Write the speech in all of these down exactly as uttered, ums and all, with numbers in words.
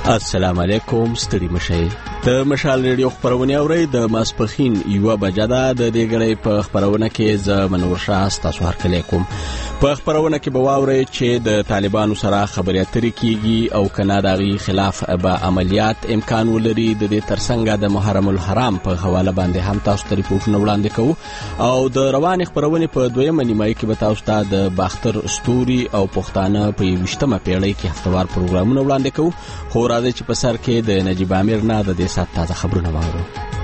السلام علیکم، ستړي مشئ. د مشال ریډیو خبرونه اورئ. د ماسپخین یو بجدا د دې غړې په خبرونه کې ز منور شاه تاسو هر کله کوم. په خبرونه کې به واورئ چې د طالبانو سره خبرې اترې کیږي او کناډاغي خلاف به عملیات امکان ولري. د دې ترڅنګ د محرم الحرام په حواله باندې هم تاسو ته ریپورتونه وړاندې کوو او د روان خبرونه په دویمه نیمه کې به تاسو ته د باختر ستوري او پښتانه په یوشتمه پیړۍ کې هفتوار پروګرامونه وړاندې کوو. خو راځي چې په سر کې د نجیب امیر نه د دې سات تازه خبرونه واورو.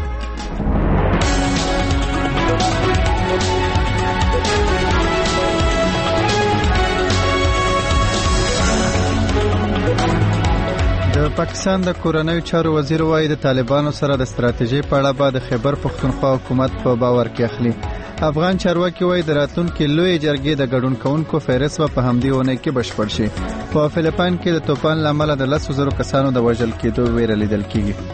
د پاکستان د کورنیو چارو وزیر وایي د طالبانو سره د ستراتیژۍ په اړه به د خیبر پښتونخوا حکومت په باور کې اخلي. افغان چارواکي وایي د راتلونکي لوی جرګې د ګډون کوونکو فهرست په همدې ونې کې بشپړ شي. په فلیپاین کې د طوفان لامل د لسو زرو کسانو د وژل کېدو ویره لیدل کیږي.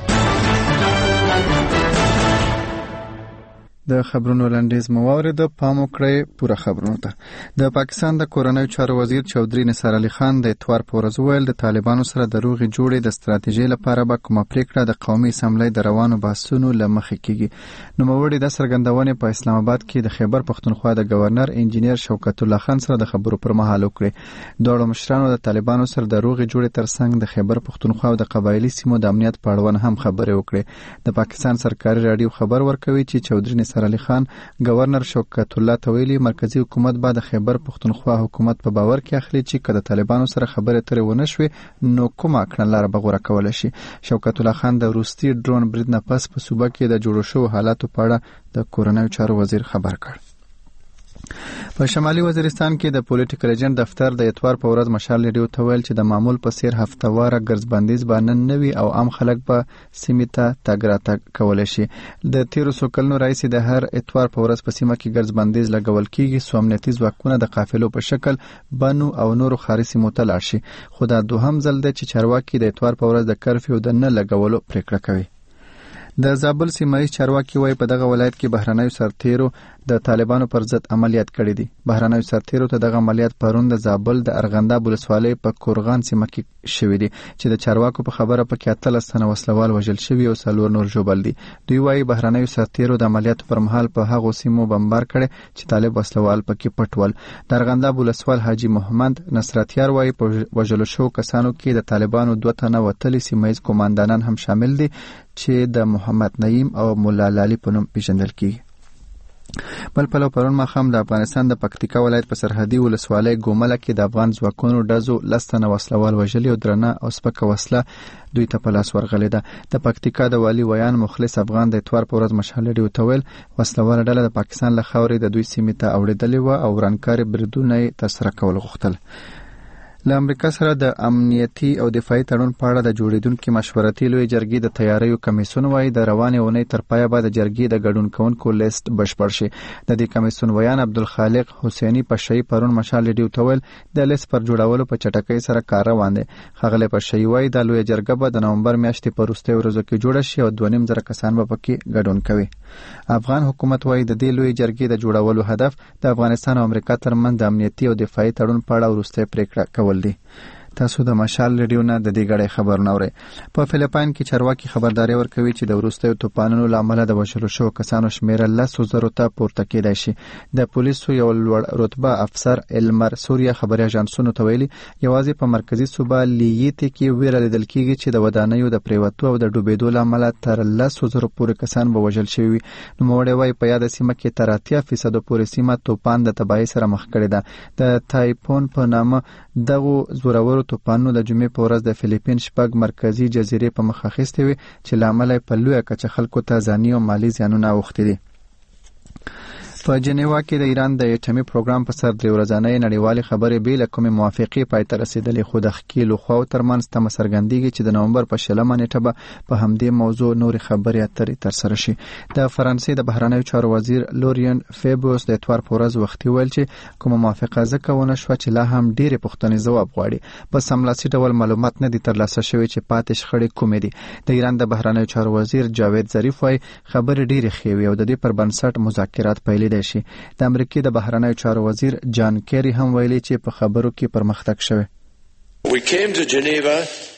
د خبرونو لنډیز مو واورید. پام وکړئ پوره خبرونو ته. د پاکستان د کورنیو چارو وزیر چودري نثار علي خان د اتوار په ورځ وویل د طالبانو سره د روغې جوړې د ستراتیژۍ لپاره به کومه پریکړه د قومي اسمبلی د روانو بحثونو له مخې کیږي. نوموړي د څرګندونې په اسلام آباد کې د خیبر پښتونخوا د گورنر انجینیر شوکت الله خان سره د خبرو پر مهال وکړي. دواړو مشرانو د طالبانو سره د روغې جوړې ترڅنګ د خیبر پښتونخوا او د قبایلی سیمو د امنیت په اړه هم خبرې وکړي. د پاکستان سرکاري رادیو خبر ورکوي چې چودري نثار علي خان گورنر شوکت الله تویلی مرکزی حکومت به د خیبر پښتونخوا حکومت په باور کې اخلي چې کله طالبانو سره خبرې اترې ونه شوې نو کومه کړنلاره به غوره کولی شي. شوکت الله خان د روسي ډرون برید نه پس په صوبه کې د جوړو شوو حالاتو په اړه د کورنیو چارو وزیر خبر کړ. په شمالي وزیرستان کې د پولیټیکل ایجنټ دفتر د اتوار په ورځ مشال ریډیو ته ویل چې د معمول په څیر هفتواره ګرځبندیز باندې نوي او عام خلک به سیمې ته تګ راتګ کولی شي. د تیرو څو کلونو راهیسې د هر اتوار په ورځ په سیمه کې ګرځبندیز لګول کیږي څو امنیتي ځواکونه د قافلو په شکل بنو او نورو ښاري سیمو ته لاړ شي. خو دا دوهم ځل دی چې چارواکي د اتوار په ورځ د کرفیو د نه لګولو پریکړه کوي. د زابل سیمایي چارواکي وایي په دغه ولایت کې بهرنیو سرتیرو د طالبانو پر ضد عملیات کړي دي. بهرنیو سرتیرو ته دغه عملیات پرون د زابل د ارغنداب ولسوالۍ په کورغان سیمه کې شوې دي چې د چارواکو په خبره پکې اتلس تنه وسلوال وژل شوي او څلور نور ژوبل دي. دوی وایي بهرنیو سرتیرو د عملیاتو پر مهال په هغو سیمو بمبار کړي چې طالب وسلوال پکې پټ ول. د ارغنداب ولسوال حاجی محمد نصرتیار وایي په وژلو شوو کسانو کې د طالبانو دوه تنه وتلي سیمایي کمانډانان هم شامل دي چې د محمد نعیم او مولا لالي په نوم پیژندل کیږي. بل پلو پرون ماښام د افغانستان د پکتیکا ولایت په سرحدي ولسوالۍ ګومله کې د افغان ځواکونو ډزو لس تنه وسلوال وژلي او درنه او سپکه وسله دوی ته په لاس ورغلې ده. د پکتیکا د والي ویان مخلص افغان د اتوار په ورځ مشال ریډیو ته ویل وسلواله ډله د پاکستان له خاورې د دوی سیمې ته اوړېدلې وه او ورانکاري بریدونه یې ترسره کول غوښتل. له امریکا سره د امنیتي او دفاعي تړون په اړه د جوړیدونکو مشورتي لوی جرګې د تیاریو کمیسیون وایي د روانې اونۍ تر پایه به د جرګې د ګډون کوونکو لیست بشپړ شي. د دې کمیسیون ویان عبدالخالق حسیني پشهیي پرون مشال ریډیو ته ویل د لیست پر جوړولو په چټکۍ سره کار روان دی. ښاغلی پشهیي وایي دا لوی جرګه به د نومبر میاشتې په وروستیو ورځو کې جوړه شي او دوه نیم زره کسان به پکې ګډون کوي. افغان حکومت وایي د دې لوی جرګې د جوړولو هدف د افغانستان او امریکا ترمنځ د امنیتي او دفاعي تړون په اړه وروستۍ پریکړه کول دي. تاسو د مشال ریډیو نه د دې غړې خبرونه اورئ. په فلیپاین کې چارواکي خبرداري ورکوي چې د وروستیو طوفانونو له امله د وژلو شوو کسانو شمیره لسو زرو ته پورته کېدای شي. د پولیسو یو لوړ رتبه افسر المر سوریا خبري اژانسونو ته ویلي یوازې په مرکزی صوبه لییتي کې ویره لیدل کېږي چې د ودانیو د پریوتو او د ډوبېدو له امله تر لسو زرو پورې کسان به وژل شوي وي. نوموړی وایي په یاده سیمه کې تر اتیا فیصدو پورې سیمه طوفان د تباهۍ سره مخ کړې ده. د تایفون په نامه دغو زورورو طوفانونو د جمعې په ورځ د فلیپین شپږ مرکزی جزیرې په مخ اخیستې وي چې له امله په لویه کچه خلکو ته ځاني او مالي زیانونه اوښتي دي. په جنیوا کې د ایران د اټومي پروګرام په سر درې ورځنۍ نړیوالې خبرې بې له کومې موافقې پای ته رسېدلې خو د ښکېلو خواو ترمنځ تمه څرګندېږي چې د نومبر په شلمه نیټه به په همدې موضوع نورې خبرې اترې ترسره شي. د فرانسې د بهرنیو چارو وزیر لورین فیبوس د اتوار په ورځ وختي ویل چې کومه موافقه ځکه ونه شوه چې لا هم ډېرې پوښتنې ځواب غواړي. په سملاسي ډول معلومات نه دي ترلاسه شوي چې پاتې شخړې کومې دي. د ایران د بهرنیو چارو وزیر جاوید ظریف وایي خبرې ډېرې ښې وي او د دې پر بنسټ مذاکرات پیلېدای شي. د امریکای د بهرنیو چارو وزیر جان کیری هم ویلي چې په خبرو کې پرمختګ شوی. We came to Geneva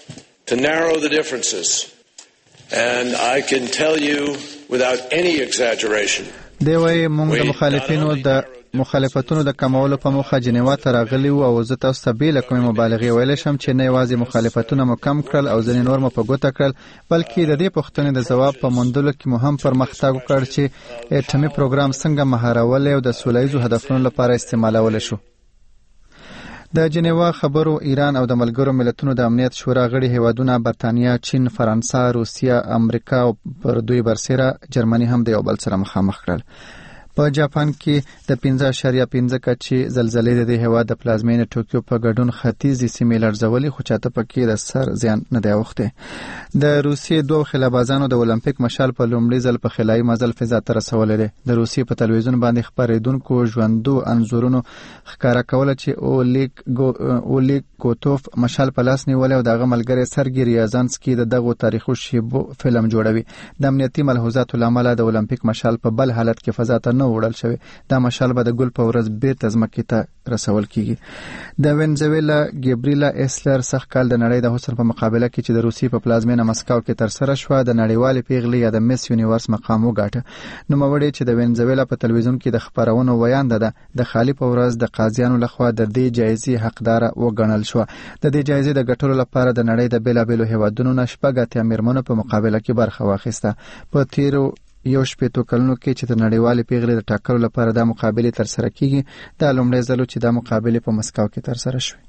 to narrow the differences. And I can tell you without any exaggeration. دی وایي موږ د مخالفینو د مخالفتونو د کمولو په موخه جنیوا ته راغلي وو او زه تاسو ته بې له کومې مبالغې ویلی شم چې نه یوازې مخالفتونه مو کم کړل او ځینې نور مو په ګوته کړل بلکې د دې پوښتنې د ځواب په موندلو کې مو هم پرمختګ وکړ چې اټومي پروګرام څنګه مهارولی او د سوله ییزو هدفونو لپاره استعمالولی شو. د جنیوا خبرو ایران او د ملګرو ملتونو د امنیت شورا غړي هیوادونه برتانیا، چین، فرانسه، روسیه، امریکا او پر دوی برسېره جرمني هم د یو بل سره مخامخ کړل. په جاپان کې د پنځه اعشاریه پنځه کچې زلزلې د دې هیواد د پلازمینې ټوکیو په ګډون ختیځې سیمې لړزولې خو چاته پکې د سر زیان نه دی اوښتی. د روسیې دوه خلابازانو د اولمپیک مشال په لومړي ځل په خلایي مزل فضا ته رسولی دی. د روسیې په تلویزیون باندې خپرېدونکو ژوندو انځورونو ښکاره کوله چې اولیګ اولیګ کوتوف مشال په لاس نیولی او د هغه ملګری سرګي ریازانسکي د دغو تاریخي شیبو فلم جوړوي. د امنیتي ملحوظاتو له امله د اولمپیک مشال په بل حالت کې فضا ته نه وړل شوی. دا مشال به د ګل په ورځ بیرته ځمکې ته رسول کیږي. د وینزویلا ګیبریلا ایسلر سخت کال د نړۍ د حسن په مقابله کې چې د روسیې په پلازمینه مسکو کې ترسره شوه د نړیوالې پیغلې یا د میس یونیورس مقام وګاټه. نوموړې چې د وینزویلا په تلویزیون کې د خبرونو ویانده ده د خالي په ورځ د قاضیانو لخوا د دې جایزې حقداره وګڼل شوه. د دې جایزې د ګټلو لپاره د نړۍ د بیلابیلو هیوادونو نه شپږ اتیا میرمنو په مقابله کې برخه واخیسته. په تیرو یو شپېتو کلونو کې چې د نړیوالې پیغلې د ټاکلو لپاره دا مقابلې ترسره کیږي دا لومړی ځل چې دا مقابلې په مسکو کې ترسره شوې.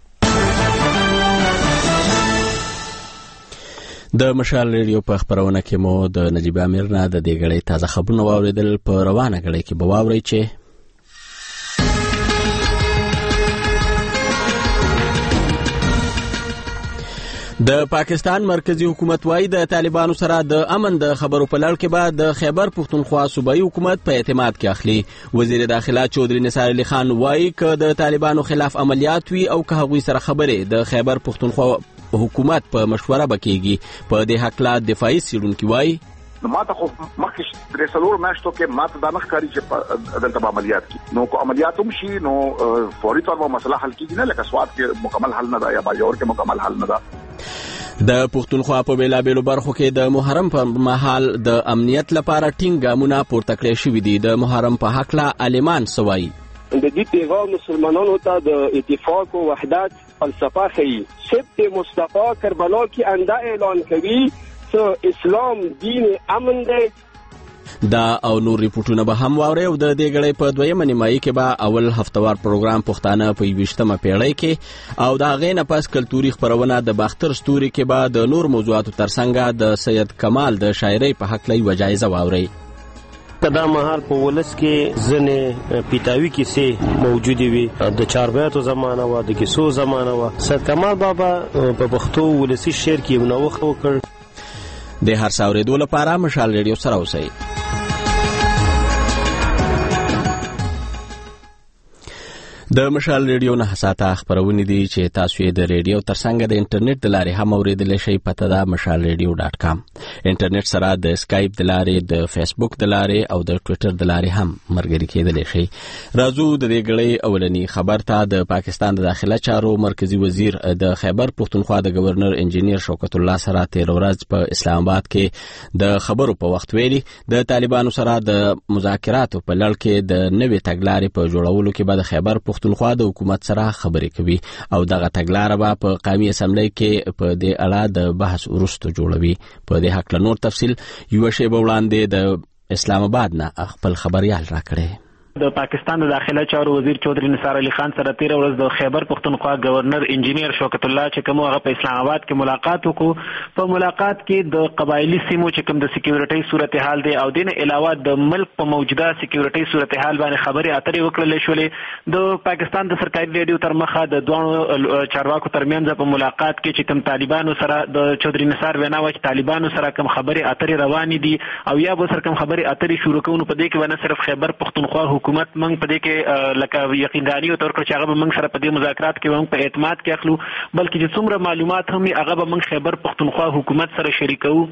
د مشال ریډیو په خبرونه کې مو د نجیب امیر نه د دې غړې تازه خبرونه واوریدل. په روانه غړې کې به واورئ چې د پاکستان مرکزی حکومت وايي د طالبانو سره د امن د خبرو په لړ کې به د خیبر پختونخوا صوبایي حکومت په اعتماد کې اخلي. وزیر داخله چودري نثار علي خان وايي که د طالبانو خلاف عملیات وي او که هغوی سره خبرې د خیبر پختونخوا حکومت په مشوره بکیږي. په دې حقله دفاعي څېړونکي وايي نو ماته خو مخکې درې څلور میاشتو کې ماته دا نه ښکاري چې دلته به عملیات کړي. نو که عملیات هم شي نو فوري طور به مسله حل کېږي نه لکه سوات کې مکمل حل نه ده یا باجوړ کې مکمل حل نه ده. د پښتونخوا په بیلابیلو برخو کې د محرم په مهال د امنیت لپاره ټینګ ګامونه پورته کړی شوي دي. د محرم په هکله عالمان څه وایي؟ د دې پیغام مسلمانانو ته د اتفاق او وحدت فلسفه ښیي. سبت مصطفی کربلا کې انده اعلان کوي چې اسلام دین امن دی. دا او نور ریپورتونه به هم واورئ او د دې غړې په دویمه نیمایي کې به اول هفتوار پروګرام پښتانه په یویشتمه پیړۍ کې او د هغې نه پس کلتوري خپرونه د باختر ستوري کې به د نور موضوعاتو ترڅنګ د سید کمال د شاعرۍ په هکله یوه جایزه واورئ. دا مهال په ولس کې ځینې پیتاوي کیسې موجودې وي. د چاربیاتو زمانه وه، د کیسو زمانه وه. سید کمال بابا په پښتو ولسي شعر کې یو نوښت وکړ. د هر څه اورېدو لپاره مشال ریډیو سره اوسئ. د مشال ریډیو نه ساته خبرونه دي چې تاسو یې د ریډیو ترڅنګ د انټرنیټ د لارې هم اوریدلی شئ. پته ده مشال ریډیو ډاټ کام. انټرنیټ سره د اسکایپ د لارې، د فیسبوک د لارې او د ټویټر د لارې هم مرګري کېدلی شئ. راځو د دې غړې اولنی خبر ته. د پاکستان د داخله چارو مرکزی وزیر د خیبر پختونخوا د گورنر انجینیر شوکت الله سره تیر ورځ په اسلام آباد کې د خبرو په وخت ویلي د طالبانو سره د مذاکراتو په لړ کې د نوې تګلارې په جوړولو کې به د خیبر پختونخوا د حکومت سره خبرې کوي او دغه تګلاره به په قومي اسمبلی کې په دې اړه د بحث وروسته جوړوي. په دې هکله نور تفصیل یوه شیبه وړاندې د اسلام آباد نه خپل خبریال راکړی. د پاکستان د داخله چارو وزیر چودري نثار علي خان سره تیر ورځ د خیبر پختونخوا گورنر انجینیر شوکت الله چې کوم هغه په اسلام آباد کې ملاقات وکړو. په ملاقات کې د قبایلی سیمو چې کوم د سکیورټي صورتحال دی او دین علاوه د ملک په موجوده سکیورټي صورتحال باندې خبرې اترې وکړل شولې. د پاکستان د سرکاري ریډیو تر مخه د دوه چارواکو ترمنځ په ملاقات کې چې کوم طالبانو سره د چودري نثار وینا و چې طالبانو سره کوم خبرې اترې روانې دي او یا به سره کوم خبرې اترې شروع کوو. په دې کې ونه صرف خیبر پختونخوا حکومت موږ په دې کې لکه یقینداري او تور کړ چې هغه به موږ سره په دې مذاکرات کې موږ په اعتماد کې اخلو، بلکې چې څومره معلومات هم هغه به موږ خیبر پختونخوا حکومت سره شریکو.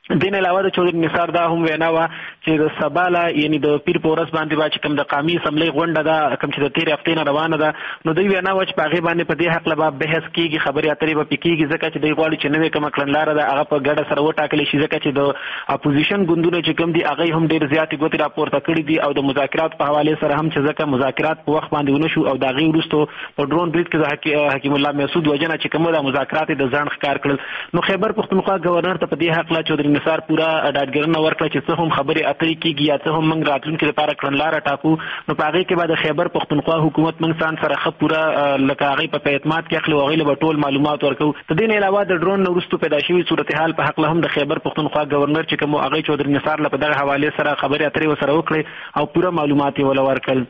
دین علاوه د چودري نثار دا هم وینا وا چې د سباله یعنی د پیر پورس باندې با چې کوم د قومي اسمبلی غونډه ده کوم چې د تیر هفته نه روانه ده نو دوی وینا وا چې په هغه باندې په دې حق له بحث کیږي خبرې اترې به پکېږي ځکه چې دوی غواړي چې نوې کومه کړنلاره ده هغه په ګډه سره وټاکل شي ځکه چې د اپوزیشن ګوندونه چې کوم دي هغه هم ډېر زیاتې ګوتې راپورته کړي دي او د مذاکرات په حواله سره هم چې ځکه مذاکرات په وخت باندې ونشو او دا غي وروسته په ډرون برید کې حکیم الله مسعود وجنه چې کومه د مذاکرات د ځان ښکار کړل نو خیبر پختونخوا گورنر ته په دې حق لا چودري نثار پورا ډاډګرنه ورکړه چې څه هم خبرې اترې کیږي یا څه هم موږ راتلونکي لپاره کړنلاره ټاکو نو په هغه کې بعد خیبر پختونخوا حکومت موږ ځان سره خپ پورا لکه هغه په اعتماد کې اخلي او هغه له ټول معلومات ورکو د دې نه علاوه د ډرون نورستو پیدا شوی صورتحال په حق له هم د خیبر پختونخوا گورنر چې کوم هغه چودري نثار له په دغه حواله سره خبرې اترې وسره وکړي او پورا معلومات یې ول ورکړل.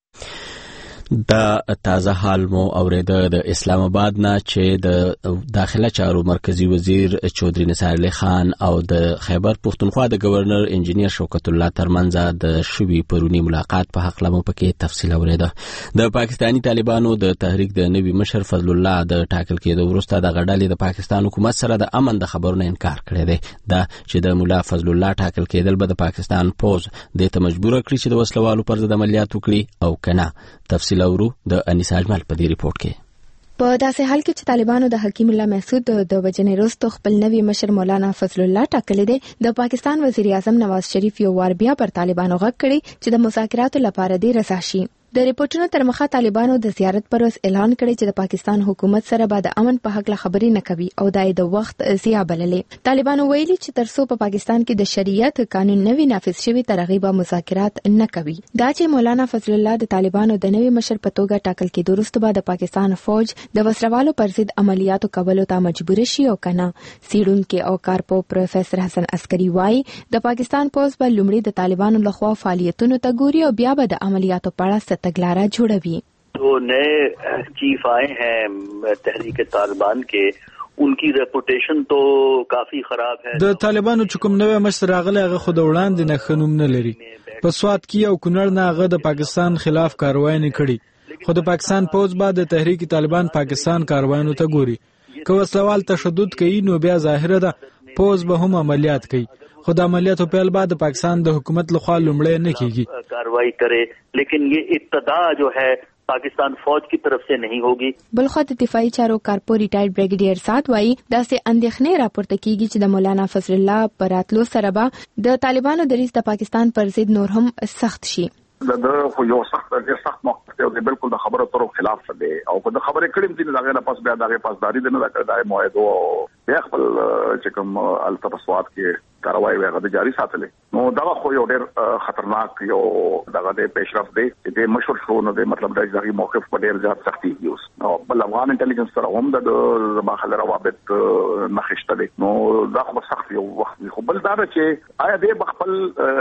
دا تازه حال مو اوریده د اسلام آباد نه چې د داخله چارو مرکزی وزیر چودري نثار علي خان او د خیبر پختونخوا د گورنر انجینیر شوکت الله ترمنځ د شوی پرونی ملاقات په حق لمو پکې تفصیل اوریده. د پاکستانی طالبانو د تحریک د نوی مشر فضل الله د ټاکل کېدو وروسته د غډالې د پاکستان حکومت سره د امن د خبرونو انکار کړی دی دا چې د مولا فضل الله ټاکل کېدل به د پاکستان پوز د ته مجبور کړی چې د وسلوالو پر ضد عملیات وکړي او کنه. تفصیل لورو د انیسا اجمل په دې ریپورت کې په داسې حال کې چې طالبانو د حکیم الله مسعود د وجنې وروسته خپل نوی مشر مولانا فضل الله ټاکلی دی د پاکستان وزیر اعظم نواز شریف یو وار بیا پر طالبانو غږ کړی چې د مذاکراتو لپاره دی رضا شي. د ریپورتونو تر مخه طالبانو د زیارت پر ورځ اعلان کړی چې د پاکستان حکومت سره به د امن په حق له خبرې نه کوي او دای د وخت ضیاع بللې. طالبانو ویلي چې ترڅو په پاکستان کې د شریعت قانون نوی نافذ شوی تر هغه به مذاکرات نه کوي. دا چې مولانا فضل الله د طالبانو د نوی مشر په توګه ټاکل کېدو وروسته به د پاکستان فوج د وسروالو پر ضد عملیاتو کولو ته مجبور شي او کنه. سیډونکو او کارپو پروفیسور حسن عسکری وايي د پاکستان پوز په لومړي د طالبانو لخوا فعالیتونو ته ګوري او بیا به د عملیاتو په اړه تګلاره جوړوي. जो नए चीफ आए हैं तहरीक तालिबान के उनकी रेपुटेशन तो काफी खराब है. د طالبانو چې کوم نوې مشر راغلی هغه خود وړاندې نه خنوم نه لري. په سواد کې او کونړ نه هغه د پاکستان خلاف کاروایی نه کړي خو د پاکستان پوز بعد د تحریک طالبان پاکستان کاروایانو ته ګوري. که وسلوال تشدد کوي نو بیا ظاهره ده پوز به هم عملیات کوي خو د عملیاتو پیل بعد پاکستان د حکومت لخوا لومړی نه کیږي کاروائی کرے لیکن یہ ابتدا جو ہے پاکستان فوج کی طرف سے نہیں ہوگی. بلخو د دفاعي چارو کارپو ریټایرډ بریګیډیر سات وایي داسې اندېښنې راپورته کیږي چې د مولانا فضل الله پر راتلو سره به د طالبانو دریځ د پاکستان پر ضد نور هم سخت شي. د خو یو سخت ډېر سخت موقف دی بالکل د خبرو تر خلاف دی او په د خبرې کړم چې دغه نه پاس بیا دغه پاسداري نه راکړه د موعده او خپل چې کوم التبسوات کې کاروایی وغیرہ جاری ساتلې نو دا خو یو ډېر خطرناک یو دغه د پیشرفت دی چې د مشور شو نو د مطلب د ځای موقف په ډېر زیات سختي یوس نو بل افغان انټيليجنس سره هم د ماخله روابط نخښته دي نو دا خو سخت یو وخت خو بل دا چې آیا د خپل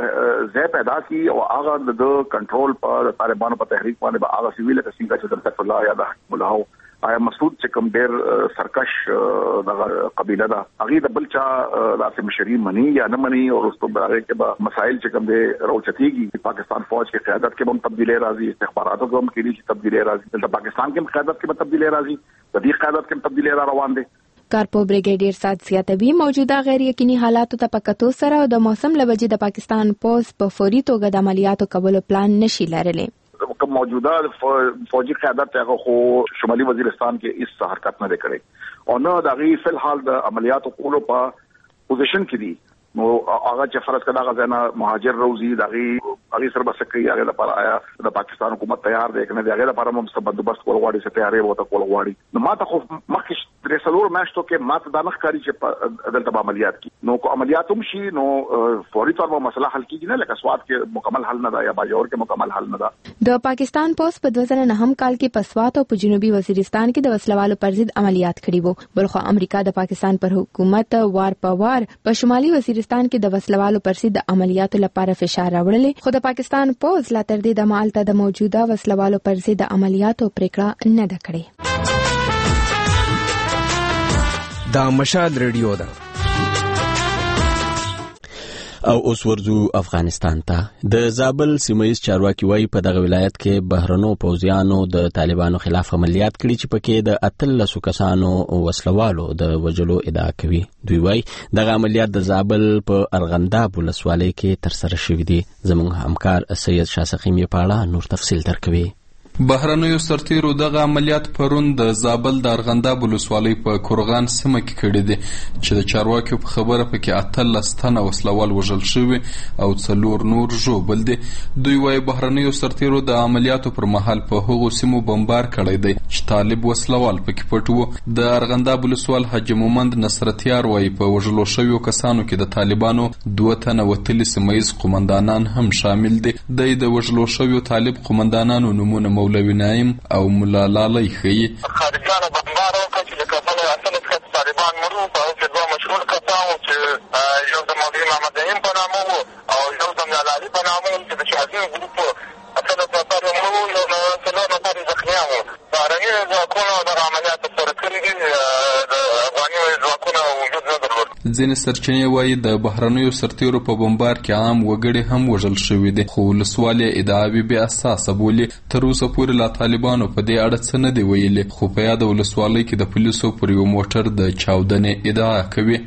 ځای پیدا کی او هغه د کنټرول په طالبانو په تحریک باندې به هغه سیویل ته څنګه چې د الله یا د ملاو آیا مسعود چې کوم ډېر سرکش د قبيله ده هغه د بلچا لازم مشري منی یا نه منی او رستو برابر کې به مسائل چې کوم دي روچتيږي پاکستان فوج کې قیادت کې هم تبدیلی راځي استخباراتو کې هم کې تبدیلی راځي د پاکستان کې قیادت کې به تبدیلی راځي د دې قیادت کې تبدیلی را روان دي. کارپو بریګیډیر سات زیاتوي موجوده غیر یقیني حالاتو ته پکتو سره او د موسم لوجې د پاکستان پوز په فوري توګه د عملیاتو کولو پلان نشي لرلی. کوم موجوده فوجي قیادت هغه خو شمالي وزیرستان کې اس حرکت نه کړي او نه د غي فل حال د عملیاتو کولو په پوزیشن کې دي نو هغه چې فرض کړه غزنه مهاجر روزي د غي هغه سره بس کوي هغه لپاره آیا د پاکستان حکومت تیار دی کنه هغه لپاره هم څه بندوبست کول غواړي چې تیارې وته کول غواړي نو ماته خو مخکې درې سلور میاشتو کې ماته د مخکاري چې دلته عملیات کی نو کو عملیات هم شي نو فوري طور په مسله حل کیږي نه لکه سواد کې مکمل حل نه دا یا باجوړ کې مکمل حل نه دا. د پاکستان پوس په دوه زره نهم کال کې په سواد او په جنوبي وزیرستان کې د وسلوالو پر ضد عملیات کړي وو بلخو امریکا د پاکستان پر حکومت وار په وار په شمالي وزیرستان کې د وسلوالو پر ضد عملیاتو لپاره فشار راوړل خو د پاکستان پوز لا تر دې د مالته د موجوده وسلوالو پر ضد عملیاتو پریکړه نه ده کړې. دا مشال ریډیو ده. او اوس ورځو افغانستان ته د زابل سیمه‌ییز چارواکي وایي په دغه ولایت کې بهرنو پوځیانو د طالبانو خلاف عملیات کړي چې پکې د اتلسو کسانو وسلوالو د وژلو ادعا کوي. دوی وایي دغه عملیات د زابل په ارغنداب ولسوالۍ کې ترسره شوي دي. زموږ همکار سید شاسقیم یې په اړه نور تفصیل درکوي. بهرنیو سرتیرو دغه عملیات پرون د زابل د ارغنداب ولسوالۍ په کورغان سیمه کې کړي دي چې د چارواکیو په خبره پکې اتلس تنه وسلوال وژل شوي او څلور نور ژوبل دي. دوی وایي بهرنیو سرتیرو د عملیاتو پر مهال په هغو سیمو بمبار کړی دی چې طالب وسلوال پکې پټ وو. د ارغنداب ولسوال حاجي مومند نصرتیار وایي په وژلو شویو کسانو کې د طالبانو دوه تنه وتلي سیمهییز قومندانان هم شامل دي. د د وژلو شویو طالب قومندانانو نومونه مولوي نعیم او مولا لالی ښیي. خارجیانو بمبار وکړ چې د کابل اتلس کس طالبان مرو په هغو کې دوه مشهور کسان وو چې یو د مولوي محمد نعیم په نامه وو او یو د مولا لالی په نامه وو چې د شهادین ګروپ اتلس نفر یې مرو یو څلور نفر یې زخمیان وو. بهرني ځواکونو دغه عملیات ترسره کړي دي. د افغاني ځواکونو وجود نه درلود. ځینې سرچینې وایي د بهرنیو سرتیرو په بمبار کې عام وګړي هم وژل شوي دي خو ولسوال یې ادعاوې بې اساسه بولي. تر اوسه پورې لا طالبانو په دې اړه څه نه دي ویلي خو په یاده ولسوالۍ کې د پولیسو پر یو موټر د چاودنې ادعا کوي.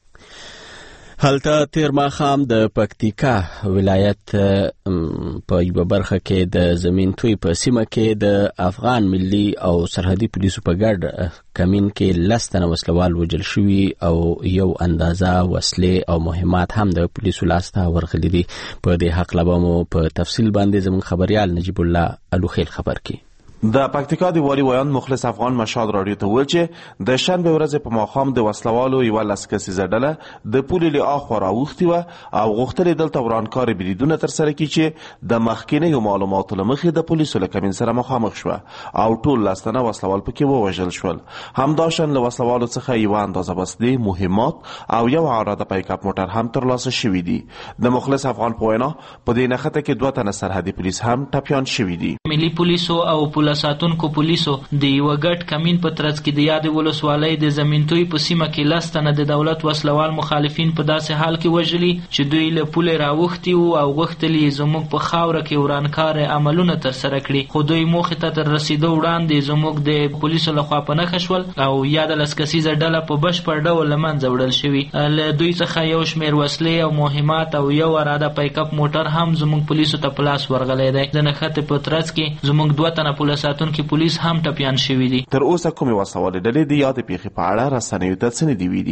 هلته تیر ماښام د پکتیکا ولایت په یوه برخه کې د زمین توی په سیمه کې د افغان ملي او سرحدي پولیسو په ګډ کمین کې لس تنه وسلوال وژل شوي او یو اندازه وسلې او مهمات هم د پولیسو لاسته ورغلي دي. په دې هکله به مو په تفصیل باندې زموږ خبریال نجیب الله الوخیل خبر کړي. د پکتیکا د والي ویان مخلص افغان مشال راډیو ته ویل چې د شنبه ورځ په ماښام د وسلوالو یوه لس کسیزه ډله د پولې له اخوا راوښتې وه او غوښتل یې دلته ورانکاري بریدونه ترسره کړي چې د مخکینیو معلوماتو له مخې د پولیسو له کمین سره مخامخ شوه او ټول لس تنه وسلوال پکې ووژل شول. همداشان له وسلوالو څخه یوه اندازه وسلې، مهمات او یو عراده پیکاپ موټر هم ترلاسه شوي دي. د مخلص افغان په وینا په دې نښته کې دوه تنه سرحدي پولیس هم ټپیان شوي دي. ملي پولیسو او ساتونکو پولیسو د یو ګډ کمین په ترڅ کې د یاد ولسوالۍ د زمینتوی په سیمه کې لس تنه د دولت وسلوال مخالفین په داسې حال کې وژلي چې دوی له پولې راوښتي وو او غوښتل یې زموږ په خاوره کې ورانکار عملونه ترسره کړي خو دوی موخې ته تر رسیدو وړاندې زموږ د پولیسو لخوا په نښه شول او یاد لس کسیزه ډله په بشپړ ډول له منځه وړل شوي. له دوی څخه یو شمېر وسلې او مهمات او یو اراده پیکاپ موټر هم زموږ پولیسو ته په لاس ورغلی دی. د نښتې په ترڅ کې زموږ دوه تنه پولیس ساتونکي پولیس هم ټپیان شوي دي. تر اوسه کومې وسلوالې ډلې د یادې پیښې په اړه رسنیو ته څه نه دي ویلي.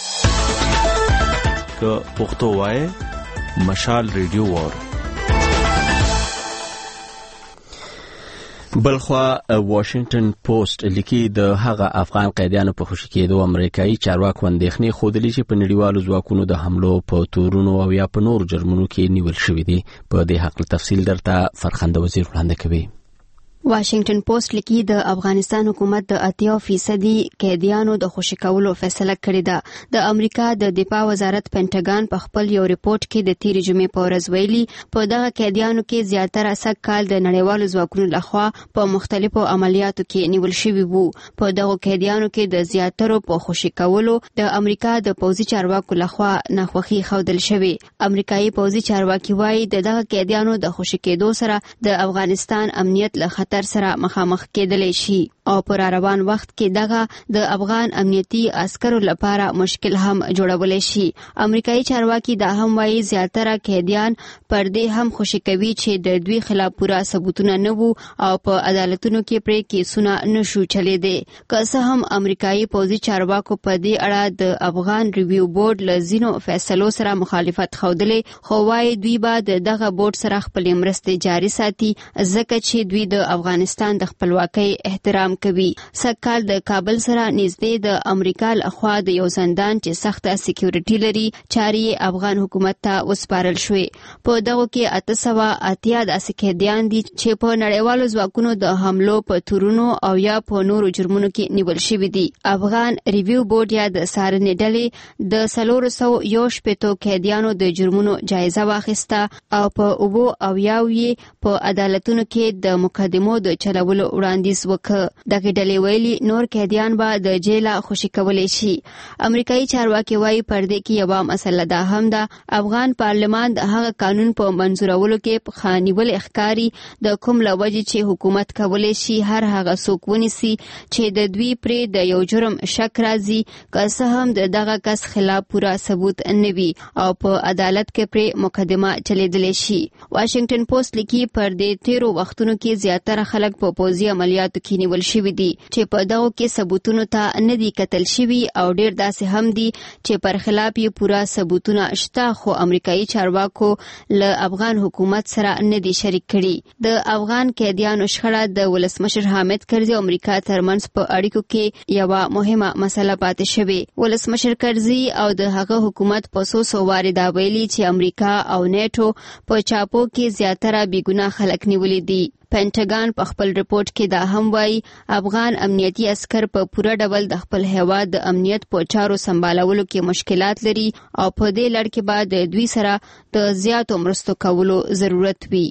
که پښتو وایې مشال ریډیو وار. بلخوا واشنگټن پوسټ لیکي د هغه افغان قیدیانو په خوشي کېدو امریکایي چارواکو اندېښنې ښودلې چې په نړیوالو ځواکونو د حملو په تورونو او یا په نورو جرمونو کې نیول شوي دي. په دې هکله تفصیل درته فرخنده وزیر وړاندې کوي. واشنگټن پوسټ لیکي د افغانستان حکومت د اتیا فیصدي قیدیانو د خوشي کولو فیصله کړې ده. د امریکا د دفاع وزارت پینټاګان په خپل یو ریپورت کې د تیرې جمعې په ورځ ویلي په دغه قیدیانو کې زیاتره سږ کال د نړیوالو ځواکونو لخوا په مختلفو عملیاتو کې نیول شوي وو. په دغو قیدیانو کې د زیاترو په خوشي کولو د امریکا د پوځي چارواکو لخوا ناخوښي ښودل شوې. امریکایي پوځي چارواکي وایي د دغه قیدیانو د خوشي کېدو سره د افغانستان امنیت له خطر سره مخامخ کېدلی شي او پر روان وخت کې دغه د افغان امنیتي عسکرو لپاره مشکل هم جوړولی شي. امریکایي چارواکي دا هم وایي زیاتره قیدیان پر دې هم خوشي کوي چې د دوی خلاف پوره ثبوتونه نه وو او په عدالتونو کې پرې کیسونه نشو چلیدي. که څه هم امریکایي پوځي چارواکو په دې اړه د افغان ریویو بورډ له ځینو فیصلو سره مخالفت ښودلی خو وایي دوی به د دغه بورډ سره خپلې مرستې جاري ساتي ځکه چې دوی د افغانستان د خپلواکۍ احترام کوي. سږکال د کابل سره نږدې د امریکا لخوا د یو زندان چې سخته سکیورټي لري چارې افغان حکومت ته وسپارل شوې. په دغو کې اته سوه اتیا داسې قیدیان دي چې په نړیوالو ځواکونو د حملو په تورونو او یا په نورو جرمونو کې نیول شوي دي. افغان ریویو بورډ یا د څارنې ډلې د څلورو سوو یو شپېتو قیدیانو د جرمونو جایزه واخیسته او په اوبو اویاو یې په عدالتونو کې د مقدمو د چلولو وړاندیز وکړ. دغه ډلې ویلي نور قیدیان به د جیله خوشي کولی شي. امریکایي چارواکي وایي پردې کې یوه مسله دا هم ده افغان پارلمان د هغه قانون په منظورولو کې خانیول اخکاری د کوم لوجې چې حکومت کولی شي هر هغه څوک ونیسي چې د دوی پرې د یو جرم شک راځي که څه هم د دغه کس خلاف پوره ثبوت نه وي او په عدالت کې پرې مقدمه چلیدلی شي. واشنگټن پوسټ لیکي پر دې تیرو وختونو کې زیاتره خلک په پوځي عملیاتو کې نیول شوي دي چې په دغو کې ثبوتونو ته نه دي کتل شوي او ډیر داسې هم دي چې پر خلاف یې پوره ثبوتونه شته خو امریکایي چارواکو له افغان حکومت سره نه دي شریک کړي. د افغان قیدیانو شخړه د ولسمشر حامد کرزي او امریکا ترمنځ په اړیکو کې یوه مهمه مسله پاتې شوې. ولسمشر کرزي او د هغه حکومت په څو څو وارې دا ویلي چې امریکا او نیټو په چاپو کې زیاتره بېګناه خلک نیولي دي. پینټاګان په خپل رپورټ کې دا هم وایي افغان امنیتي عسکر په پوره ډول د خپل هیواد د امنیت په چارو سمبالولو کې مشکلات لري او په دې لړ کې به د دوی سره د زیاتو مرستو کولو ضرورت وي.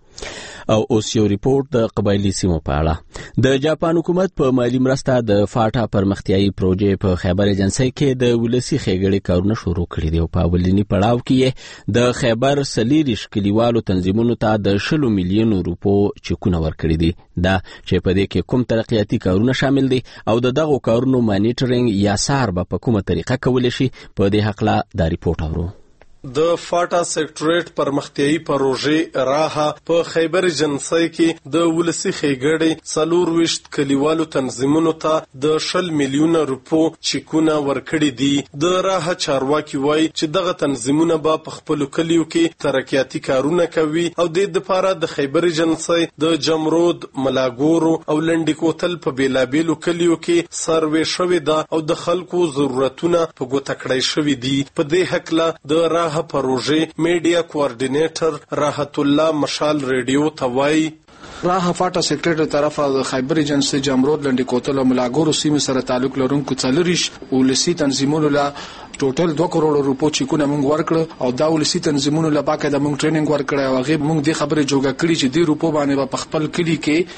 او اوس یو ریپورت د قبایلی سیمو په اړه. د جاپان حکومت په مالی مرسته د فاټا پرمختیایي پروژې په خیبر ایجنسۍ کې د ولسی ښېګړې کارونه شروع کړي دي او په اولنی پړاو کې د خیبر سلیریش کلیوالو تنظیمونو ته د شلو میلیونو روپو چکونه ورکړي دي. دا چې په دې کې کوم ترقیاتي کارونه شامل دي او د دغو کارونو مانیټرینګ یا څار به په کومه طریقه کولی شي په دې حقله دا ریپورت اورو. د فاټا سیکټریټ پرمختیایي پروژې راها په خیبر ایجنسۍ کې د ولسی ښېګړې څلور ویشت کلیوالو تنظیمونو ته د شل میلیونه روپو چکونه ورکړي دي. د راها چارواکي وایي چې دغه تنظیمونه به په خپلو کلیو کې ترقیاتي کارونه کوي او د دې دپاره د خیبر ایجنسۍ د جمرود، ملاګورو او لنډي کوتل په بېلابېلو کلیو کې سروې شوې ده او د خلکو ضرورتونه په ګوته کړی شوي دي. په دې هکله د راها پروژې میډیا کوارډینیټر راحت الله مشال ریډیو ته وایي راها فاټا سیکټریټ طرفه د خیبر ایجنسۍ جمرود، لنډي کوتل او ملاګورو سیمې سره تعلق لرونکو څلوریش ولسي تنظیمونو له ټوټل دوه کروڑه روپو چیکونه موږ ورکړه او دا ولسي تنظیمونو له باقاعده موږ ټریننګ ورکړه او هغه موږ د خبرې جوګه کړی چې د روپو باندې په خپل کلی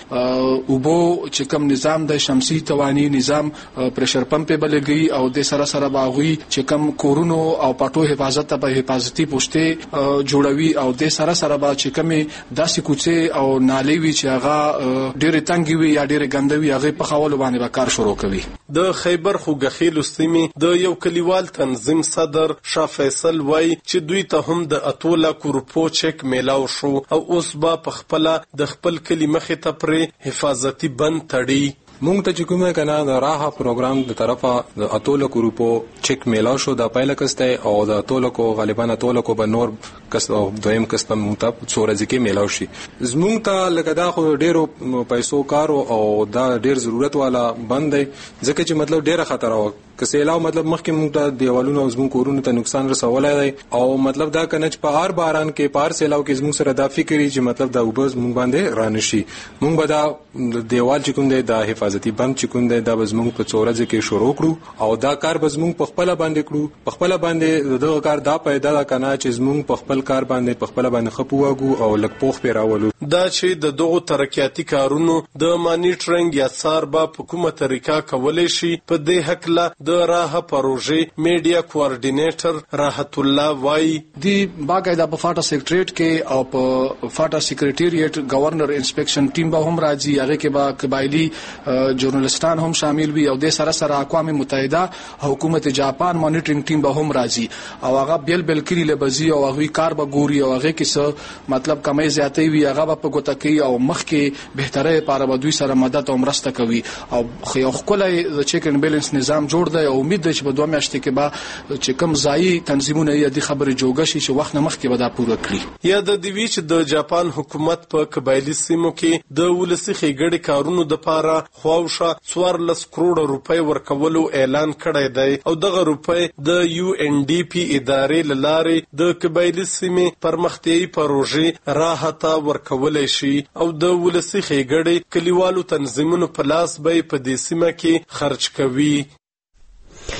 کې او بو چې کوم نظام د شمسي توانی نظام پرشر پمپ بلګي او د سره سره باغوي چې کوم کورونو او پټو حفاظت په حفاظتي پوسټه جوړوي او د سره سره با چې کوم داسې کوڅه او نالي وی چې هغه ډېر تنګي وي یا ډېر ګندوي هغه په خاول باندې کار شروع کوي. د خیبر خوګخیل سیمې د یو کلیوال تنظیم صدر شاه فیصل وای چې دوی ته هم د اته لک روپو چک میلاو شو او اوس به په خپل د خپل کلی مخې ته پرې حفاظتي بند تړي. مونږ ته چې کومه کنه د راها پروګرام د طرفه د اته لک روپو چک میلاو شو د پایله کسته او د اته لک غالبا اته لک به نور کس او دویم کس ته مونږ ته څورځ کې میلاو شي. زمونږ ته لکه دا خو ډیرو پیسو کارو او دا ډیر ضرورت والا بند دی ځکه چې مطلب ډیره خطر او کسیلاو مطلب مخکې مونږ ته دیوالونو او زمون کورونو ته نقصان رسولای دی او مطلب دا کنه چې په هر باران کې پار سیلاو کې زمون سره دا فکرې چې مطلب دا وبز مونږ باندې رانشي. مونږ به دا دیوال چې کوم دی د حفاظتي بند چې کوم دی دا زمونږ په څورځ کې شروع کړو او دا کار به زمونږ په خپل باندې کړو په خپل باندې دغه کار دا پیدا کنه چې زمونږ په خپل کار باندې په خپل باندې خپواګو او لک پوخ پیراولو. دا چې د دغه ترقیاتي کارونو د مانیټرینګ یا څار به په کومه طریقه کولای شي په دې حقله د راها پروژې میډیا کوارډینیټر راحت الله وای دی باقاعده په فاټا سیکټریټ کې او په فاټا سیکریټریټ گورنر انسپیکشن ټیم به هم راځي هغه کې به قبایلی ژورنالستان هم شامل وي او د سره سره اقوام متحده حکومت جاپان مانیټرینګ ټیم به هم راځي او هغه بیل بیل کړي لبزي او هغه کار به ګوري او هغه کې څه مطلب کمای زیاتې وي هغه په ګوته کوي او مخکې بهتره لپاره به دوی سره مدد او مرسته کوي او خو یو خپلای د چیک ان بیلانس نظام جوړ دی او امید ده چې په دوه میاشتې کې به چې کوم ځایي تنظیمونه یې د خبرې جوګه شي چې وخت نه مخکې به دا پوره کړي. یا د دوی چې د جاپان حکومت په قبایلی سیمو کې د ولسی ښېګړې کارونو دپاره خواوشا څوارلس کروڑه روپۍ ورکولو اعلان کړی دی او دغه روپۍ د یو ان ډي پی ادارې له لارې د قبایلی سیمې پرمختیایي پروژې راحه ته ورکولی شي او د ولسی ښېګړې کلیوالو تنظیمونو په لاس به یې په دې سیمه کې خرج کوي.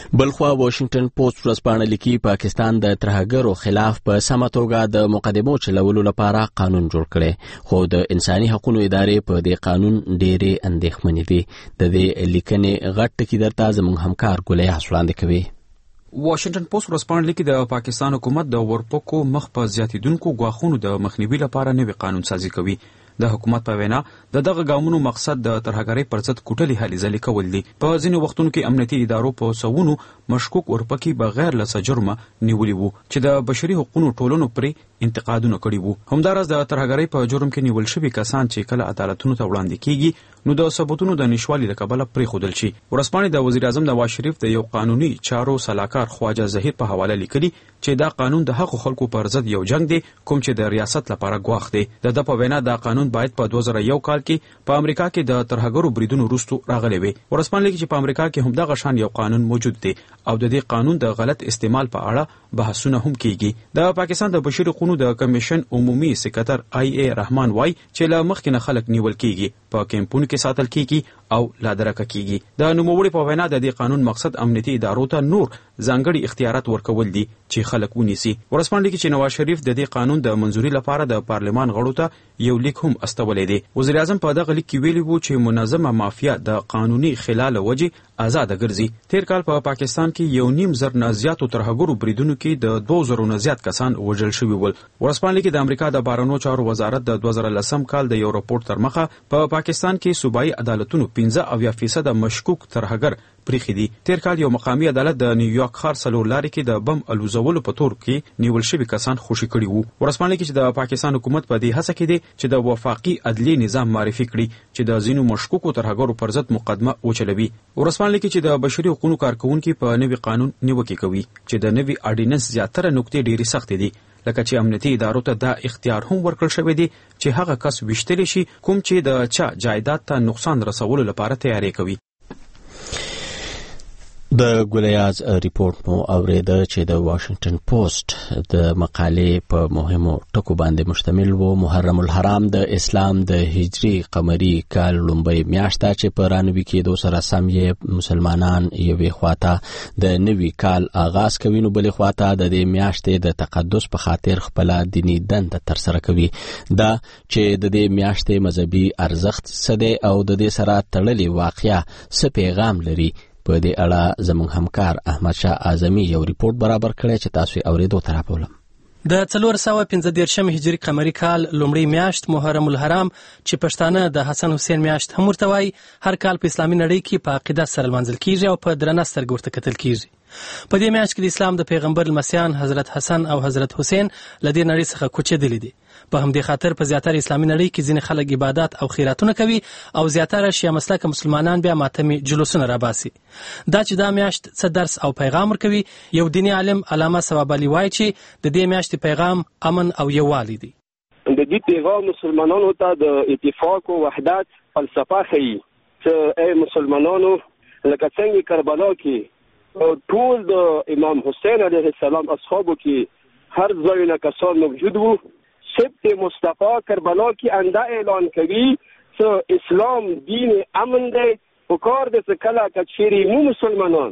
بلخوا واشنگټن پوسټ ورځپاڼه لیکي پاکستان د ترهګرو خلاف په سمه توګه د مقدمو چلولو لپاره قانون جوړ کړي، خو د انساني حقوقو ادارې په دې قانون ډېرې اندېښمنې دي. د دې لیکنې غټ ټکي درته زموږ همکار ګلیاس وړاندې کوي. واشنگټن پوسټ ورځپاڼه لیکي د پاکستان حکومت د ورپکو مخ په زیاتیدونکو غواخونو د مخنیوي لپاره نوی قانون سازي کوي. د حکومت په وینا د دغه ګامونو مقصد د ترهګرۍ پر ضد کوټلې هلې ځلې کول دي. په ځینو وختونو کې امنیتي ادارو په سوونو مشکوک ورپکي بغیر له څه جرمه نیولي وو چې د بشري حقوقو ټولنو پرې انتقادونه کړي وو. همداراز د ترهګرۍ په جرم کې نیول شوي کسان چې کله عدالتونو ته وړاندې کیږي نو د ثبوتونو د نشوالي له کبله پرېښودل شي. ورځپاڼې د وزیر اعظم نواز شریف د یو قانوني چارو سلاکار خواجه ظهیر په حواله لیکلي چې دا قانون د هغو خلکو پر ضد یو جنگ دی کوم چې د ریاست لپاره ګواښ دی. د ده په وینا دا قانون باید په دوه زره یو کال کې په امریکا کې د ترهګرو بریدونو وروسته راغلی وي. ورځپاڼه لیکي چې په امریکا کې هم دغه شان یو قانون موجود دی او د دې قانون د غلط استعمال په اړه بحثونه هم کیږي. د پاکستان د بشري حقوقو د کمیشن عمومي سکرټر آی ای رحمان وای چې له مخکې نه خلک نیول کیږي، په کیمپونو کې ساتل کیږي او لادرکه کیږي. د نوموړي په وینا د دې قانون مقصد امنیتي ادارو ته نور ځانګړي اختیارات ورکول دي چې خلک ونیسي. ورځپاڼه لیکي چې نواز شریف د دې قانون د منځوري لپاره د پارلمان غړو ته یو لیک هم استولی دی. وزیر اعظم په دغه لیک کې ویلي وو چې منظمه مافیا د قانوني خلال وجې آزاد ګرځي. تیر کال په پا پاکستان کې یو نیم زر نه زیاتو ترهګرو بریدونو کې د دوه زرو نه زیات کسان وژل شوي ول. ورځپاڼه لیکي د امریکا د بهرنیو چارو وزارت د دوه زره لسم کال د یو راپورټ تر مخه په پا پاکستان کې صوبایي عدالتونو پنځه اویا فیصد مشکوک ترهګر پریښي دي. تیر کال یو مقامي عدالت د نیویارک ښار څلور لارې کې د بم الوزولو په تور کې نیول شوي کسان خوشي کړي وو. ورځپاڼه لیکي چې د پاکستان حکومت په دې هڅه کې دی چې د وفاقي عدلي نظام معرفي کړي چې د ځینو مشکوکو ترهګرو پر ضد مقدمه وچلوي. ورځپاڼه لیکي چې د بشري حقوقو کارکونکي په نوي قانون نیوکې کوي چې د نوي اډیننس زیاتره نکتې ډېرې سختې دي، لکه چې امنیتي ادارو ته دا اختیار هم ورکړل شوی دی چې هغه کس ویشتلی شي کوم چې د چا جایداد ته نقصان رسولو لپاره تیاری کوي. د ګلیاز ریپورت مو اوریده چې د واشنگټن پوسټ د مقالې په مهمو ټکو باندې مشتمل و. محرم الحرام د اسلام د هجري قمري کال لومبۍ میاشت ده چې په رانوي کېدو سره سم یې مسلمانان یوې خواته د نوي کال آغاز کوي، نو بلې خواته د دې میاشتې د تقدس په خاطر خپله دیني دنده ترسره کوي. دا چې د دې میاشتې مذهبي ارزښت څه دی او د دې سره تړلې واقعه څه پیغام لري، په دې اړه زموږ همکار احمد شاه اعظمي یو ریپورت برابر کړی چې تاسو یې اورېدو ته راپولم. د څلور سوه پنځه دېرشم هجري قمري کال لومړۍ میاشت محرم الحرام چې پښتانه د حسن حسین میاشت هم ورته وایي، هر کال په اسلامي نړۍ کې په عقیدت سره لمانځل کیږي او په درنه سترګه ورته کتل کیږي. په دې میاشت کې د اسلام د پیغمبر لمسیان حضرت حسن او حضرت حسین له دې نړۍ څخه کوچېدلي دي. په همدې خاطر په زیاتره اسلامي نړۍ کې ځینې خلک عبادت او خیراتونه کوي او زیاتره شیعه مسلکه مسلمانان بیا ماتمي جلوسونه راباسي. دا چې دا میاشت څه درس او پیغام ورکوي، یو دیني عالم علامه ثواب علي وایي چې د دې میاشتې پیغام امن او یووالی دی. د دې پیغام مسلمانانو ته د اتفاق او وحدت فلسفه ښیي چې ای مسلمانانو، لکه څنګه کربلا کې ټول د امام حسین علیه السلام اصحابو کې هر ځای نه کسان موجود وو، سبت مصطفی کربلا کې انده اعلان کوي چې اسلام دین امن دی. پکار د څه کله کچېرې مو مسلمانان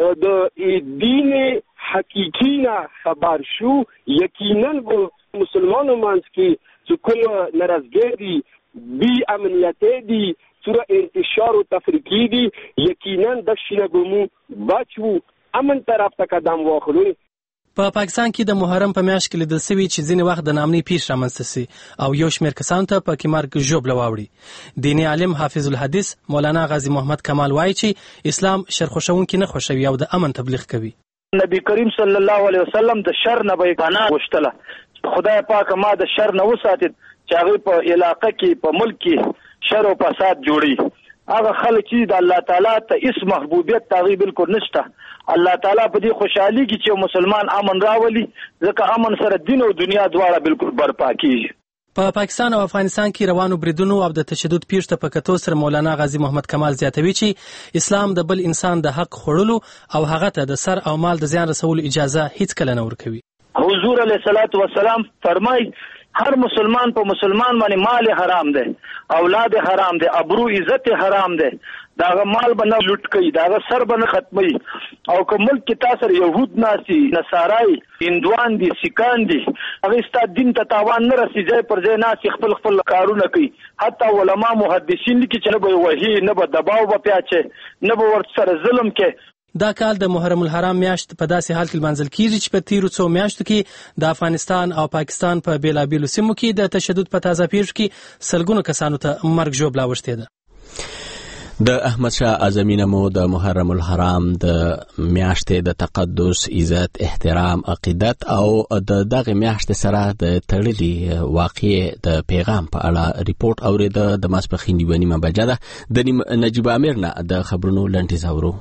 د دین حقیقي نه خبر شو، یقینا به مسلمانانو منځ کې چې کوم ناراضګي دي، بی امنیتي دي، سوره انتشار او تفریقی دي، یقینا د شینه به مو بچو امن طرف ته قدم واخلو. په پا پاکستان کې د محرم په میاشت کې لیدل شوي چې ځینې وخت د ناامنۍ پیښ رامنځته سي او یو شمېر کسانو ته پکې مرګ ژوبله واوړي. دیني عالم حافظ الحدیث مولانا غازي محمد کمال وایي چې اسلام شر خوښونکي نه خوښوي او د امن تبلیغ کوي. نبی کریم صلی الله علیه وسلم د شر نه به پناه غوښتله، خدای پاک ما د شر نه وساتي چې هغه په علاقه کې په ملک کې شر او فساد جوړي. هغه خلک چې د الله تعالی ته اس محبوبیت تغییر بالکل نشته، الله تعالی په دې خوشحالي کې چې مسلمان امن راولي، ځکه امن سره دین او دنیا دواړه بالکل برپا کیږي. په پا پاکستان او افغانستان کې روانو بریدونو او د تشدد پیښو ته په کتو سره مولانا غازي محمد کمال زیاتوي چې اسلام د بل انسان د حق خوړلو او هغه ته د سر او مال د زیان رسولو اجازه هیڅ کله نه ورکوي. حضور علیه الصلاۃ والسلام فرمای هر مسلمان په مسلمان باندې مال حرام ده، اولاد حرام ده، ابرو عزت حرام ده، داغه مال به نه لوټ کوي داغه سر به نه ختمي او که ملک کې تاسو يهود ناسي نصارای هندوان دي سیکان دي هغه ستاسو دین ته تاوان نه رسیږي پر ځای ناسي خپل خپل کارونه کوي حتی علما محدثین کې چې نه به وحي نه به دباو به پیاچه نه به ورسره ظلم کې. دا کال د محرم الحرام میاشت په داسې حال کې لمانځل کیږي چې په تیرو څو میاشتو کې د افغانستان او پاکستان په بیلابیلو سیمو کې د تشدد په تازه پیښو کې سلګونو کسانو ته مرګ ژوبله اوښتې ده. د احمد شاه اعظمي نوم د محرم الحرام د میاشتې د تقدس، عزت، احترام، عقیدت او د دغه میاشتې سره د تړلي واقعې د پیغام په اړه ریپورت اورېده. د ماسپښین یوه نیمه بجه ده. د نجیب امیر نه د خبرونو لنډیز اورو.